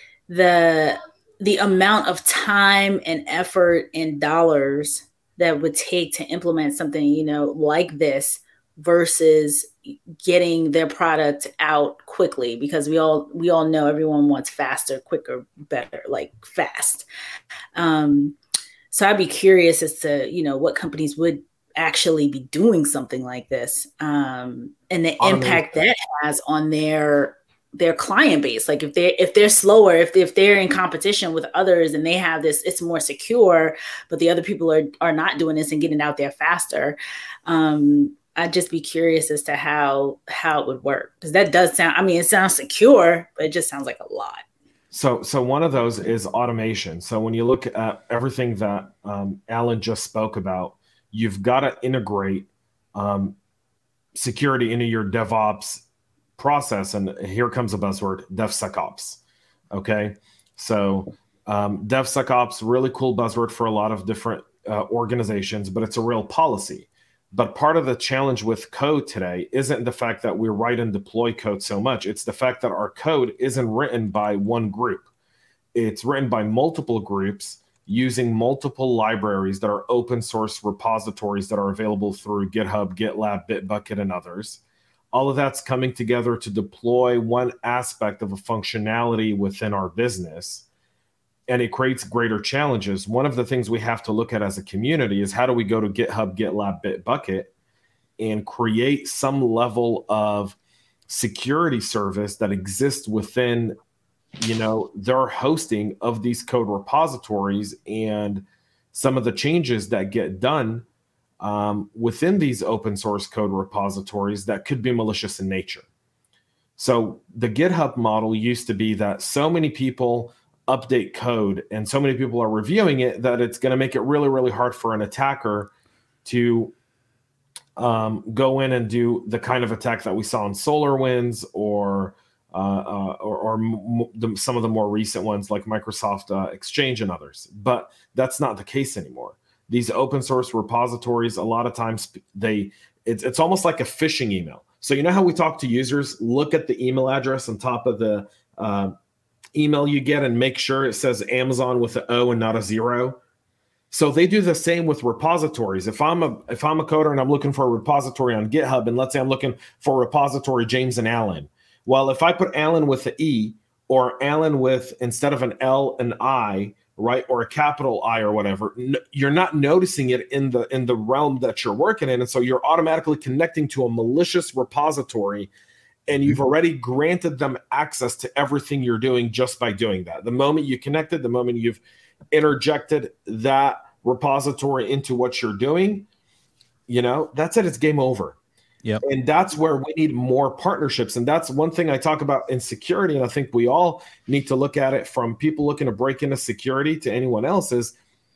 the the amount of time and effort and dollars that would take to implement something, you know, like this versus getting their product out quickly, because we all we all know everyone wants faster, quicker, better, like fast. Um, so I'd be curious as to, you know, what companies would actually be doing something like this, um, and the Automate. impact that has on their their client base. Like if they if they're slower, if they, if they're in competition with others and they have this, it's more secure, but the other people are are not doing this and getting out there faster. Um, I'd just be curious as to how how it would work, because that does sound, I mean, it sounds secure, but it just sounds like a lot. So, so one of those is automation. So when you look at everything that um, Alan just spoke about, you've got to integrate um, security into your DevOps process. And here comes a buzzword, DevSecOps. Okay. So um, DevSecOps, really cool buzzword for a lot of different uh, organizations, but it's a real policy. But part of the challenge with code today isn't the fact that we write and deploy code so much. It's the fact that our code isn't written by one group. It's written by multiple groups using multiple libraries that are open source repositories that are available through GitHub, GitLab, Bitbucket, and others. All of that's coming together to deploy one aspect of a functionality within our business. And it creates greater challenges. One of the things we have to look at as a community is how do we go to GitHub, GitLab, Bitbucket and create some level of security service that exists within, you know, their hosting of these code repositories, and some of the changes that get done um, within these open source code repositories that could be malicious in nature. So the GitHub model used to be that so many people update code and so many people are reviewing it that it's going to make it really, really hard for an attacker to um, go in and do the kind of attack that we saw in SolarWinds or uh, uh, or, or m- the, some of the more recent ones like Microsoft uh, Exchange and others. But that's not the case anymore. These open source repositories, a lot of times they it's it's almost like a phishing email. So you know how we talk to users, look at the email address on top of the uh, email you get and make sure it says Amazon with an O and not a zero. So they do the same with repositories. If I'm a if I'm a coder and I'm looking for a repository on GitHub, and let's say I'm looking for repository James and Alan. Well, if I put Alan with an E or Alan with, instead of an L, an I, right, or a capital I or whatever, n- you're not noticing it in the in the realm that you're working in, and so you're automatically connecting to a malicious repository. And you've already granted them access to everything you're doing just by doing that. The moment you connected, the moment you've interjected that repository into what you're doing, you know, that's it. It's game over. Yep. And that's where we need more partnerships. And that's one thing I talk about in security. And I think we all need to look at it from people looking to break into security to anyone else is,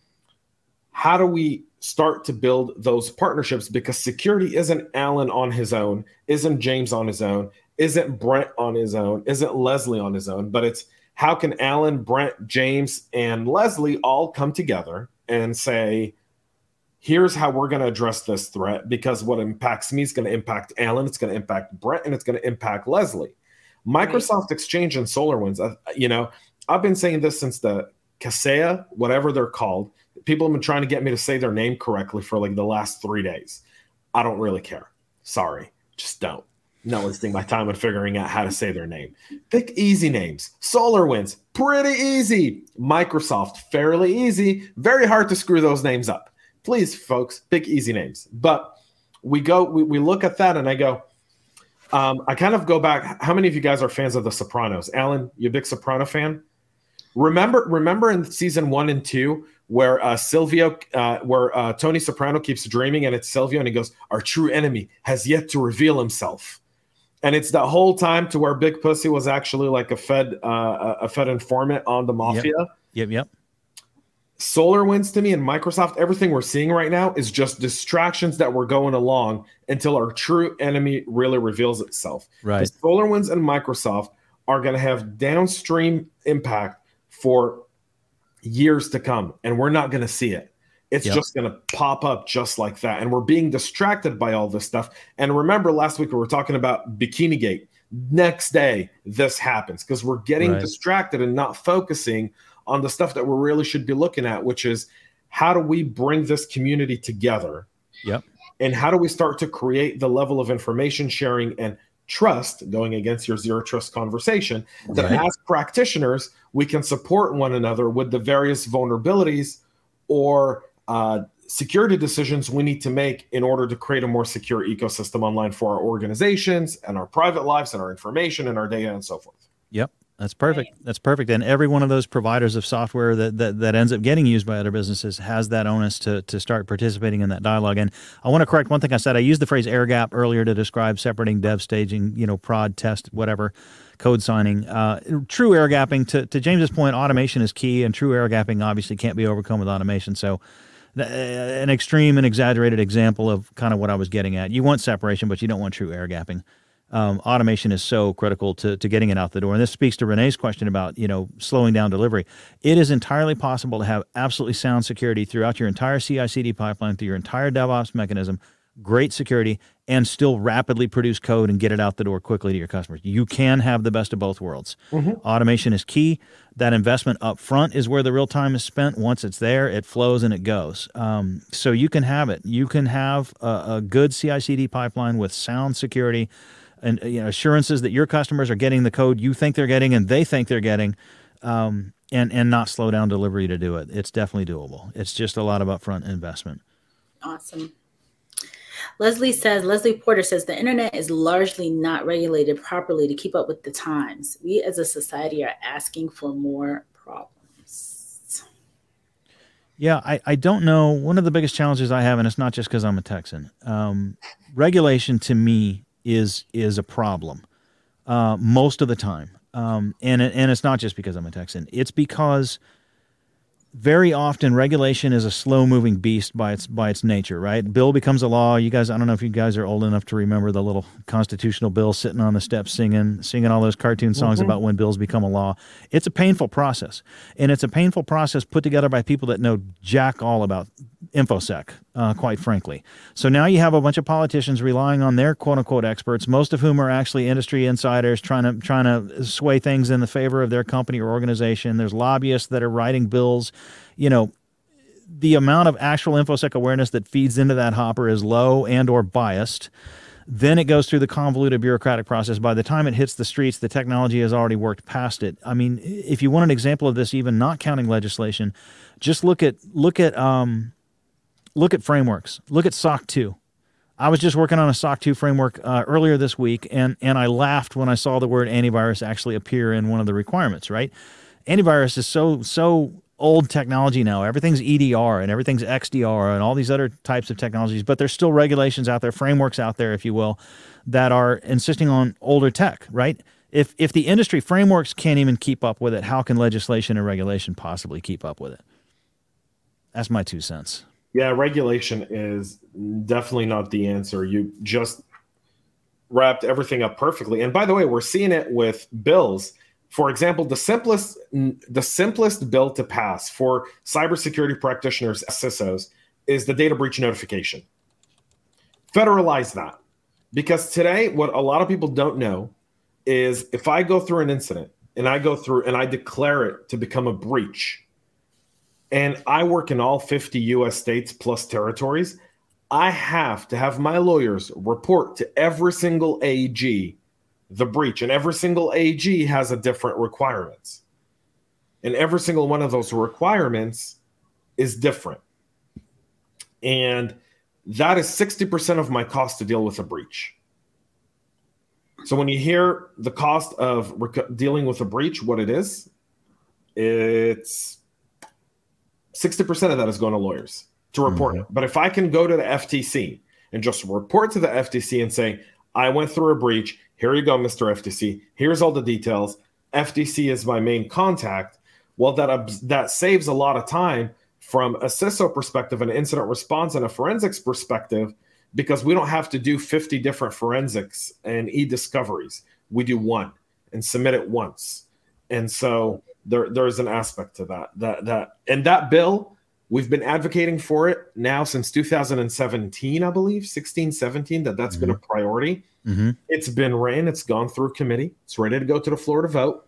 how do we start to build those partnerships? Because security isn't Alan on his own, isn't James on his own, isn't Brent on his own, isn't Leslie on his own, but it's how can Alan, Brent, James, and Leslie all come together and say, here's how we're going to address this threat, because what impacts me is going to impact Alan, it's going to impact Brent, and it's going to impact Leslie. Microsoft right. Exchange and SolarWinds, uh, you know, I've been saying this since the Kaseya, whatever they're called. People have been trying to get me to say their name correctly for like the last three days. I don't really care. Sorry, just don't. Not wasting my time on figuring out how to say their name. Pick easy names. SolarWinds, pretty easy. Microsoft, fairly easy. Very hard to screw those names up. Please, folks, pick easy names. But we go, we, we look at that and I go, um, I kind of go back. How many of you guys are fans of The Sopranos? Alan, you a big Soprano fan? Remember, remember in season one and two where uh, Silvio, uh, where uh, Tony Soprano keeps dreaming and it's Silvio and he goes, our true enemy has yet to reveal himself. And it's that whole time to where Big Pussy was actually like a Fed, uh, a Fed informant on the mafia. Yep, yep. yep. SolarWinds to me and Microsoft, everything we're seeing right now is just distractions that we're going along until our true enemy really reveals itself. Right. SolarWinds and Microsoft are going to have downstream impact for years to come, and we're not going to see it. It's yep. just going to pop up just like that. And we're being distracted by all this stuff. And remember last week we were talking about Bikini Gate. Next day, this happens because we're getting right. distracted and not focusing on the stuff that we really should be looking at, which is how do we bring this community together? Yep. And how do we start to create the level of information sharing and trust, going against your zero trust conversation, that right. as practitioners, we can support one another with the various vulnerabilities or uh, security decisions we need to make in order to create a more secure ecosystem online for our organizations and our private lives and our information and our data and so forth. Yep. That's perfect. That's perfect. And every one of those providers of software that, that that ends up getting used by other businesses has that onus to to start participating in that dialogue. And I want to correct one thing I said. I used the phrase air gap earlier to describe separating dev staging, you know, prod, test, whatever, code signing. Uh, true air gapping, to, to James's point, automation is key, and true air gapping obviously can't be overcome with automation. So th- an extreme and exaggerated example of kind of what I was getting at. You want separation, but you don't want true air gapping. Um, automation is so critical to, to getting it out the door. And this speaks to Renee's question about, you know, slowing down delivery. It is entirely possible to have absolutely sound security throughout your entire C I C D pipeline, through your entire DevOps mechanism, great security, and still rapidly produce code and get it out the door quickly to your customers. You can have the best of both worlds. Mm-hmm. Automation is key. That investment up front is where the real time is spent. Once it's there, it flows and it goes. Um, so you can have it. You can have a, a good C I C D pipeline with sound security and, you know, assurances that your customers are getting the code you think they're getting and they think they're getting, um, and, and not slow down delivery to do it. It's definitely doable. It's just a lot of upfront investment. Awesome. Leslie says, Leslie Porter says, the internet is largely not regulated properly to keep up with the times. We as a society are asking for more problems. Yeah, I, I don't know. One of the biggest challenges I have, and it's not just because I'm a Texan, um, regulation to me is is a problem uh, most of the time. Um, and, and it's not just because I'm a Texan. It's because very often regulation is a slow-moving beast by its by its nature, right? Bill becomes a law. You guys, I don't know if you guys are old enough to remember the little constitutional bill sitting on the steps singing singing all those cartoon songs mm-hmm. about when bills become a law. It's a painful process, and it's a painful process put together by people that know jack all about InfoSec, uh, quite frankly. So now you have a bunch of politicians relying on their quote-unquote experts, most of whom are actually industry insiders trying to trying to sway things in the favor of their company or organization. There's lobbyists that are writing bills. You know, the amount of actual InfoSec awareness that feeds into that hopper is low and or biased. Then it goes through the convoluted bureaucratic process. By the time it hits the streets, the technology has already worked past it. I mean, if you want an example of this, even not counting legislation, just look at look at um, look at frameworks. Look at S O C two. I was just working on a S O C two framework uh, earlier this week, and and I laughed when I saw the word antivirus actually appear in one of the requirements. Right, antivirus is so so. old technology now. Everything's E D R and everything's X D R and all these other types of technologies, but there's still regulations out there, frameworks out there, if you will, that are insisting on older tech, right? If if the industry frameworks can't even keep up with it, how can legislation and regulation possibly keep up with it? That's my two cents. Yeah, regulation is definitely not the answer. You just wrapped everything up perfectly. And by the way, we're seeing it with bills. For example, the simplest the simplest bill to pass for cybersecurity practitioners, C I S Os, is the data breach notification. Federalize that. Because today, what a lot of people don't know is if I go through an incident and I go through and I declare it to become a breach, and I work in all fifty U S states plus territories, I have to have my lawyers report to every single A G the breach. And every single A G has a different requirements. And every single one of those requirements is different. And that is sixty percent of my cost to deal with a breach. So when you hear the cost of rec- dealing with a breach, what it is, it's sixty percent of that is going to lawyers to report mm-hmm. it. But if I can go to the F T C and just report to the F T C and say, I went through a breach, here you go, Mister F T C, here's all the details, F T C is my main contact, well, that, that saves a lot of time from a C I S O perspective, an incident response, and a forensics perspective, because we don't have to do fifty different forensics and e-discoveries. We do one and submit it once. And so there, there's an aspect to that. That that and that bill, we've been advocating for it now since two thousand seventeen, I believe, sixteen, seventeen, that that's mm-hmm. been a priority. Mm-hmm. It's been ran. It's gone through committee. It's ready to go to the floor to vote.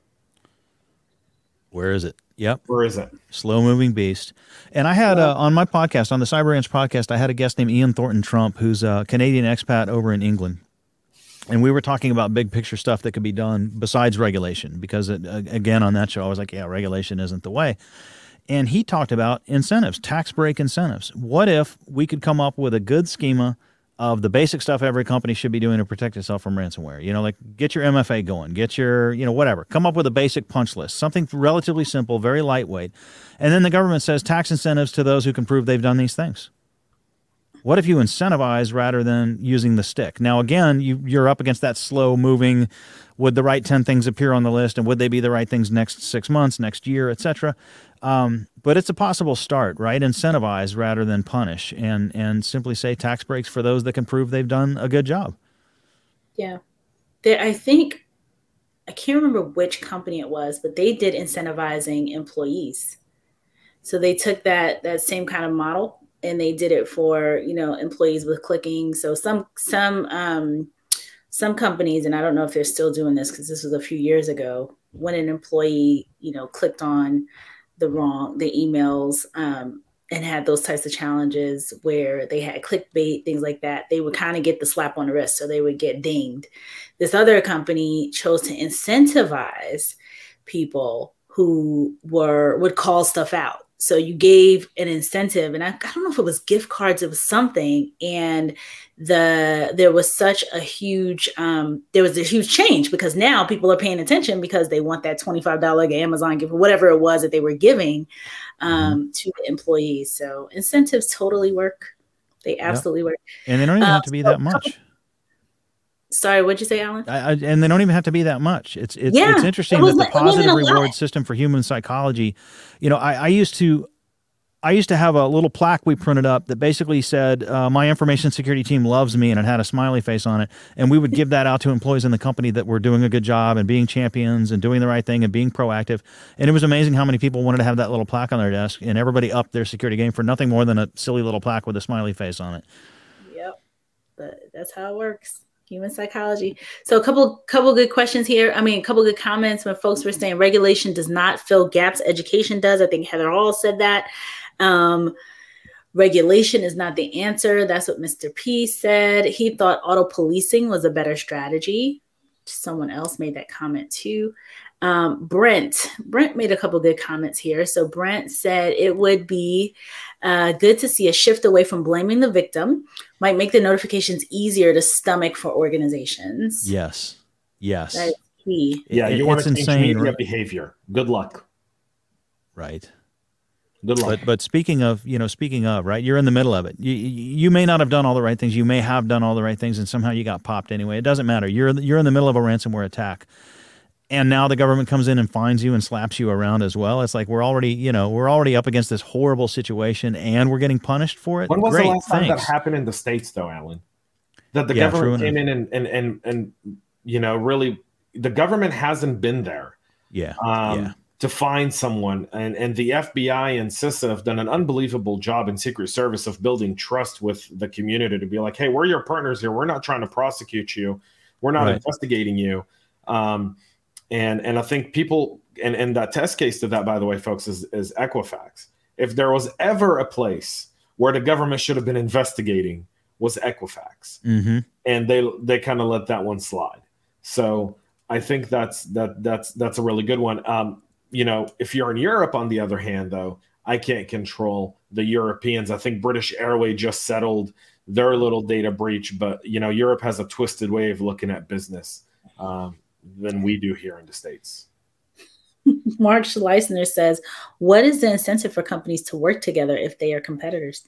Where is it? Yep. Where is it? Slow moving beast. And I had uh, on my podcast, on the Cyber Ranch podcast, I had a guest named Ian Thornton Trump, who's a Canadian expat over in England. And we were talking about big picture stuff that could be done besides regulation, because it, uh, again, on that show, I was like, yeah, regulation isn't the way. And he talked about incentives, tax break incentives. What if we could come up with a good schema of the basic stuff every company should be doing to protect itself from ransomware? You know, like get your M F A going, get your, you know, whatever. Come up with a basic punch list, something relatively simple, very lightweight. And then the government says tax incentives to those who can prove they've done these things. What if you incentivize rather than using the stick? Now, again, you, you're up against that slow moving, would the right ten things appear on the list, and would they be the right things next six months, next year, et cetera? Um, but it's a possible start, right? Incentivize rather than punish, and and simply say tax breaks for those that can prove they've done a good job. Yeah. There, I think, I can't remember which company it was, but they did incentivizing employees. So they took that that same kind of model and they did it for, you know, employees with clicking. So some some um, some companies, and I don't know if they're still doing this because this was a few years ago, when an employee, you know, clicked on the wrong, the emails um, and had those types of challenges where they had clickbait, things like that, they would kind of get the slap on the wrist. So they would get dinged. This other company chose to incentivize people who were, would call stuff out. So you gave an incentive, and I, I don't know if it was gift cards, it was something. And the there was such a huge, um, there was a huge change because now people are paying attention because they want that twenty-five dollars Amazon gift, or whatever it was that they were giving um, mm-hmm. to the employees. So incentives totally work. They absolutely yep. work. And they don't even uh, have to be so, that much. Sorry, what'd you say, Alan? I, I, and they don't even have to be that much. It's it's yeah, it's interesting it that the like, positive reward system for human psychology. You know, I, I used to, I used to have a little plaque we printed up that basically said, uh, "My information security team loves me," and it had a smiley face on it. And we would give that out to employees in the company that were doing a good job and being champions and doing the right thing and being proactive. And it was amazing how many people wanted to have that little plaque on their desk, and everybody upped their security game for nothing more than a silly little plaque with a smiley face on it. Yep, but that's how it works. Human psychology. So a couple couple good questions here. I mean, a couple good comments when folks were saying regulation does not fill gaps, education does. I think Heather Hall said that. Um, regulation is not the answer. That's what Mister P said. He thought auto policing was a better strategy. Someone else made that comment too. Um, Brent, Brent made a couple good comments here. So Brent said it would be uh, good to see a shift away from blaming the victim, might make the notifications easier to stomach for organizations. Yes. Yes. That is key. Yeah, it, you want to change insane, media right? behavior. Good luck. Right. Good luck. But but speaking of, you know, speaking of, right, you're in the middle of it. You you may not have done all the right things. You may have done all the right things, and somehow you got popped anyway. It doesn't matter. You're you're in the middle of a ransomware attack. And now the government comes in and fines you and slaps you around as well. It's like we're already, you know, we're already up against this horrible situation, and we're getting punished for it. When was Great, the last time thanks. that happened in the States, though, Alan? That the yeah, government came in and, and and and you know, really, the government hasn't been there. Yeah, um, yeah. to find someone. And, and the F B I and CISA have done an unbelievable job in Secret Service of building trust with the community to be like, hey, we're your partners here. We're not trying to prosecute you. We're not right. investigating you. Um, and and I think people, and, and that test case to that, by the way, folks, is, is Equifax. If there was ever a place where the government should have been investigating, was Equifax. Mm-hmm. And they they kind of let that one slide. So I think that's that that's that's a really good one. Um, you know, if you're in Europe, on the other hand, though, I can't control the Europeans. I think British Airways just settled their little data breach, but you know, Europe has a twisted way of looking at business um, than we do here in the States. Mark Schleisner says, what is the incentive for companies to work together if they are competitors?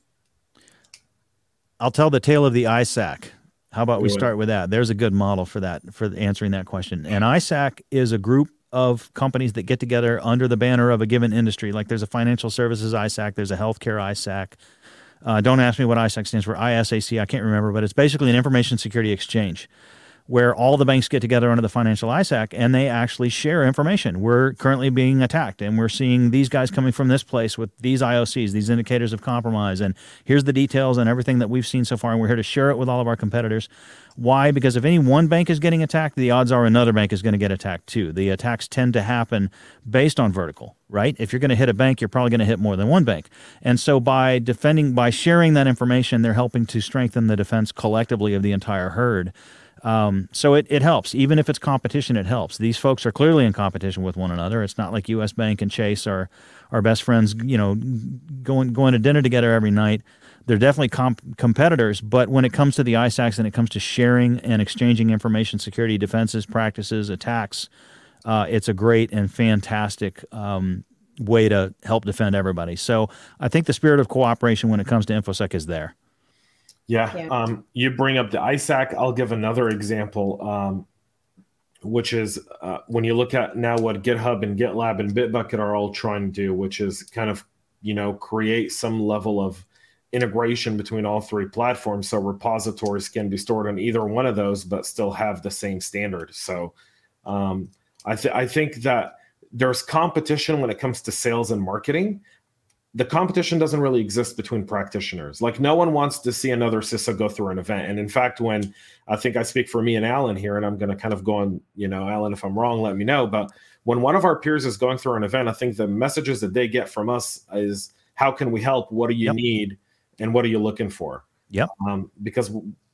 I'll tell the tale of the I S A C. How about we start with that? There's a good model for that, for answering that question. And I S A C is a group of companies that get together under the banner of a given industry. Like there's a financial services I S A C, there's a healthcare I S A C. Uh, don't ask me what I S A C stands for. I S A C, I can't remember, but it's basically an information security exchange where all the banks get together under the financial I S A C and they actually share information. We're currently being attacked and we're seeing these guys coming from this place with these I O Cs, these indicators of compromise, and here's the details and everything that we've seen so far, and we're here to share it with all of our competitors. Why? Because if any one bank is getting attacked, the odds are another bank is going to get attacked too. The attacks tend to happen based on vertical, right? If you're going to hit a bank, you're probably going to hit more than one bank. And so by defending, by sharing that information, they're helping to strengthen the defense collectively of the entire herd. Um, so it, it helps. Even if it's competition, it helps. These folks are clearly in competition with one another. It's not like U S Bank and Chase are, are best friends, you know, going going to dinner together every night. They're definitely comp- competitors, but when it comes to the I S A Cs and it comes to sharing and exchanging information, security, defenses, practices, attacks, uh, it's a great and fantastic um, way to help defend everybody. So I think the spirit of cooperation when it comes to InfoSec is there. Yeah, yeah. Um, you bring up the I S A C. I'll give another example, um, which is uh, when you look at now what GitHub and GitLab and Bitbucket are all trying to do, which is kind of, you know, create some level of integration between all three platforms so repositories can be stored on either one of those but still have the same standard. So um, I, th- I think that there's competition when it comes to sales and marketing. The competition doesn't really exist between practitioners. Like no one wants to see another CISO go through an event. And in fact, when I think I speak for me and Alan here, and I'm going to kind of go on, you know, Alan, if I'm wrong, let me know. But when one of our peers is going through an event, I think the messages that they get from us is, how can we help? What do you yep. need? And what are you looking for? Yep. Um, because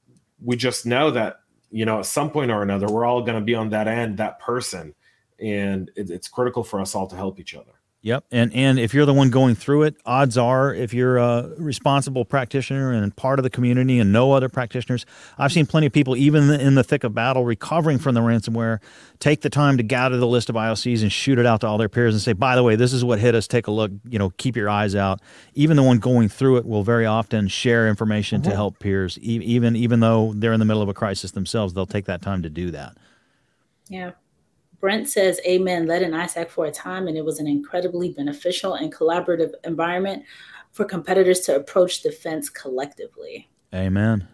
we just know that, you know, at some point or another, we're all going to be on that end, that person. And it, it's critical for us all to help each other. Yep. And and if you're the one going through it, odds are if you're a responsible practitioner and part of the community and no other practitioners, I've seen plenty of people, even in the thick of battle, recovering from the ransomware, take the time to gather the list of I O Cs and shoot it out to all their peers and say, by the way, this is what hit us. Take a look, you know, keep your eyes out. Even the one going through it will very often share information mm-hmm. to help peers. E- even, even though they're in the middle of a crisis themselves, they'll take that time to do that. Yeah. Brent says, amen, led an I S A C for a time, and it was an incredibly beneficial and collaborative environment for competitors to approach defense collectively. Amen.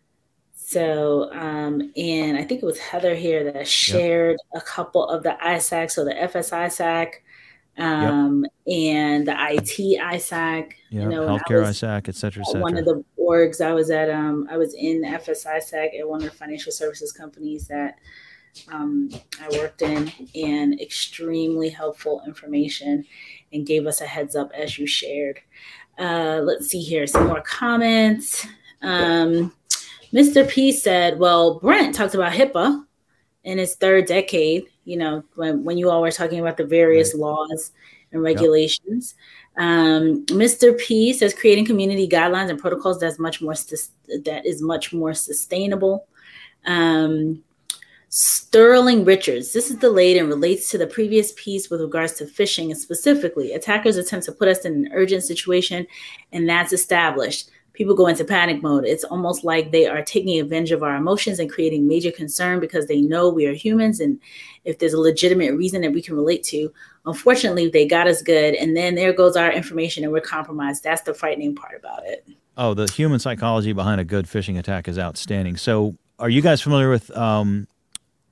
So, um, and I think it was Heather here that shared yep. a couple of the I S A C, so the F S I S A C um, yep. and the I T I S A C. Yeah, you know, healthcare I S A C, et cetera, et cetera. One of the orgs I was at, um, I was in the F S I S A C at one of the financial services companies that Um, I worked in, and extremely helpful information and gave us a heads up as you shared. Uh, let's see here, some more comments. Um, Mister P said, well, Brent talked about HIPAA in his third decade, you know, when, when you all were talking about the various right. laws and regulations. Yep. Um, Mister P says creating community guidelines and protocols that's much more sus- that is much more sustainable. Um, Sterling Richards, this is delayed and relates to the previous piece with regards to phishing, and specifically attackers attempt to put us in an urgent situation, and that's established. People go into panic mode. It's almost like they are taking advantage of our emotions and creating major concern because they know we are humans, and if there's a legitimate reason that we can relate to, unfortunately, they got us good, and then there goes our information and we're compromised. That's the frightening part about it. Oh, the human psychology behind a good phishing attack is outstanding. So are you guys familiar with um,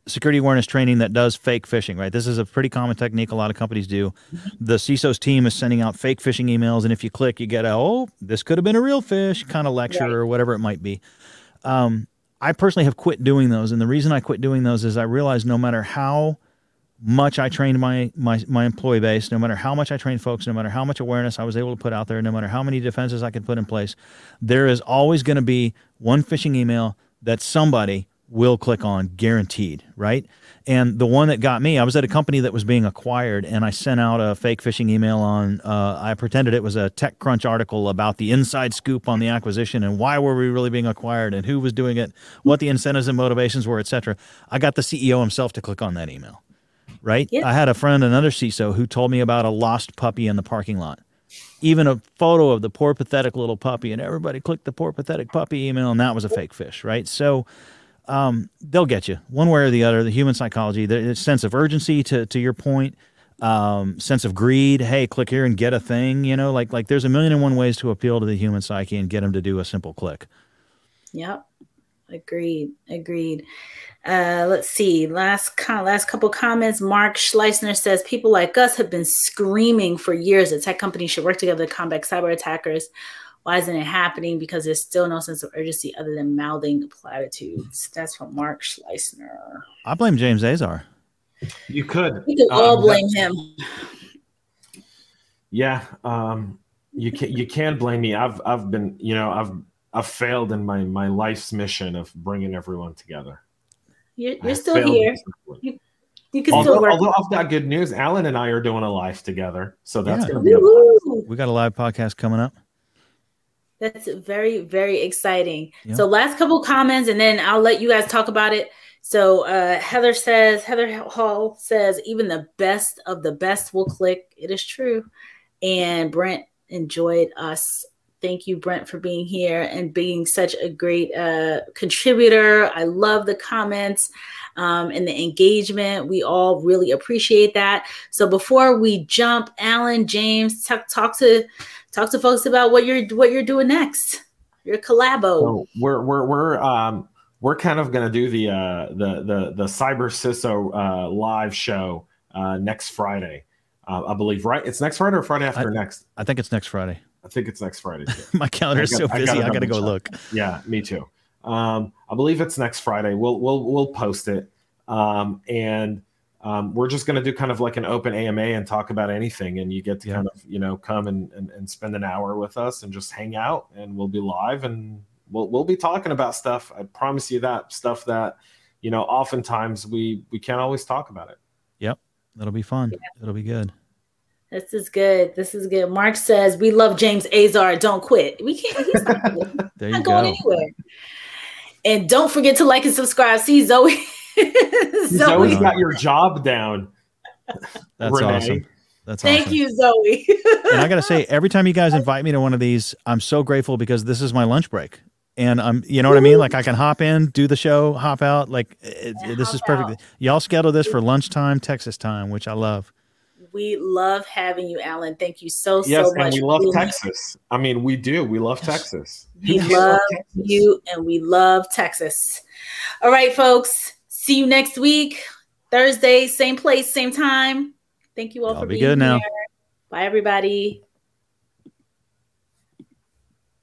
security awareness training that does fake phishing, right? This is a pretty common technique a lot of companies do. The C I S O's team is sending out fake phishing emails, and if you click, you get a, oh, this could have been a real fish kind of lecture right. or whatever it might be. Um, I personally have quit doing those, and the reason I quit doing those is I realized no matter how much I trained my, my, my employee base, no matter how much I trained folks, no matter how much awareness I was able to put out there, no matter how many defenses I could put in place, there is always going to be one phishing email that somebody will click on, guaranteed, right? And the one that got me, I was at a company that was being acquired, and I sent out a fake phishing email on, uh, I pretended it was a TechCrunch article about the inside scoop on the acquisition and why were we really being acquired and who was doing it, what the incentives and motivations were, et cetera. I got the C E O himself to click on that email, right? Yep. I had a friend, another C I S O, who told me about a lost puppy in the parking lot. Even a photo of the poor, pathetic little puppy, and everybody clicked the poor, pathetic puppy email, and that was a fake fish, right? So um, they'll get you one way or the other. The human psychology, the sense of urgency, to to your point, um, sense of greed. Hey, click here and get a thing. You know, like like there's a million and one ways to appeal to the human psyche and get them to do a simple click. Yep, agreed, agreed. Uh, let's see. Last com- last couple comments. Mark Schleisner says, people like us have been screaming for years that tech companies should work together to combat cyber attackers. Why isn't it happening? Because there's still no sense of urgency other than mouthing platitudes. That's from Mark Schleisner. I blame James Azar. You could. We could all um, blame him. Yeah, um, you can. You can blame me. I've I've been. You know, I've I've failed in my my life's mission of bringing everyone together. You're, you're still here. You, you can although, still work. Although I've got good news. Alan and I are doing a live together, so that's yeah. going to be. A we got a live podcast coming up. That's very, very exciting. Yep. So last couple comments, and then I'll let you guys talk about it. So uh, Heather says, Heather Hall says, even the best of the best will click. It is true. And Brent enjoyed us. Thank you, Brent, for being here and being such a great uh, contributor. I love the comments um, and the engagement. We all really appreciate that. So before we jump, Alan, James, talk, talk to talk to folks about what you're what you're doing next. Your collabo. So we're we're we're um we're kind of going to do the uh, the the the Cyber C I S O uh, live show uh, next Friday, uh, I believe. Right? It's next Friday or Friday after I, next? I think it's next Friday. I think it's next Friday too. My calendar is so busy. I got to go look. Yeah, me too. Um, I believe it's next Friday. We'll we'll we'll post it, um, and um, we're just going to do kind of like an open A M A and talk about anything. And you get to yeah. kind of you know come and, and and spend an hour with us and just hang out. And we'll be live and we'll we'll be talking about stuff. I promise you that stuff that you know oftentimes we we can't always talk about it. Yep, that'll be fun. Yeah. It'll be good. This is good. This is good. Mark says, we love James Azar. Don't quit. We can't. He's not, there not you going go. anywhere. And don't forget to like and subscribe. See, Zoe. Zoe's Zoe. got your job down. That's Renee. Awesome. That's Thank awesome. you, Zoe. And I got to say, every time you guys invite me to one of these, I'm so grateful because this is my lunch break. And I'm, you know what I mean? Like I can hop in, do the show, hop out. Like it, it, this is perfect. Out. Y'all schedule this for lunchtime, Texas time, which I love. We love having you, Alan. Thank you so, yes, so much. And we love Texas. I mean, we do. We love Texas. We love, love Texas? you and we love Texas. All right, folks. See you next week. Thursday, same place, same time. Thank you all Y'all for be being good here. now. Bye, everybody.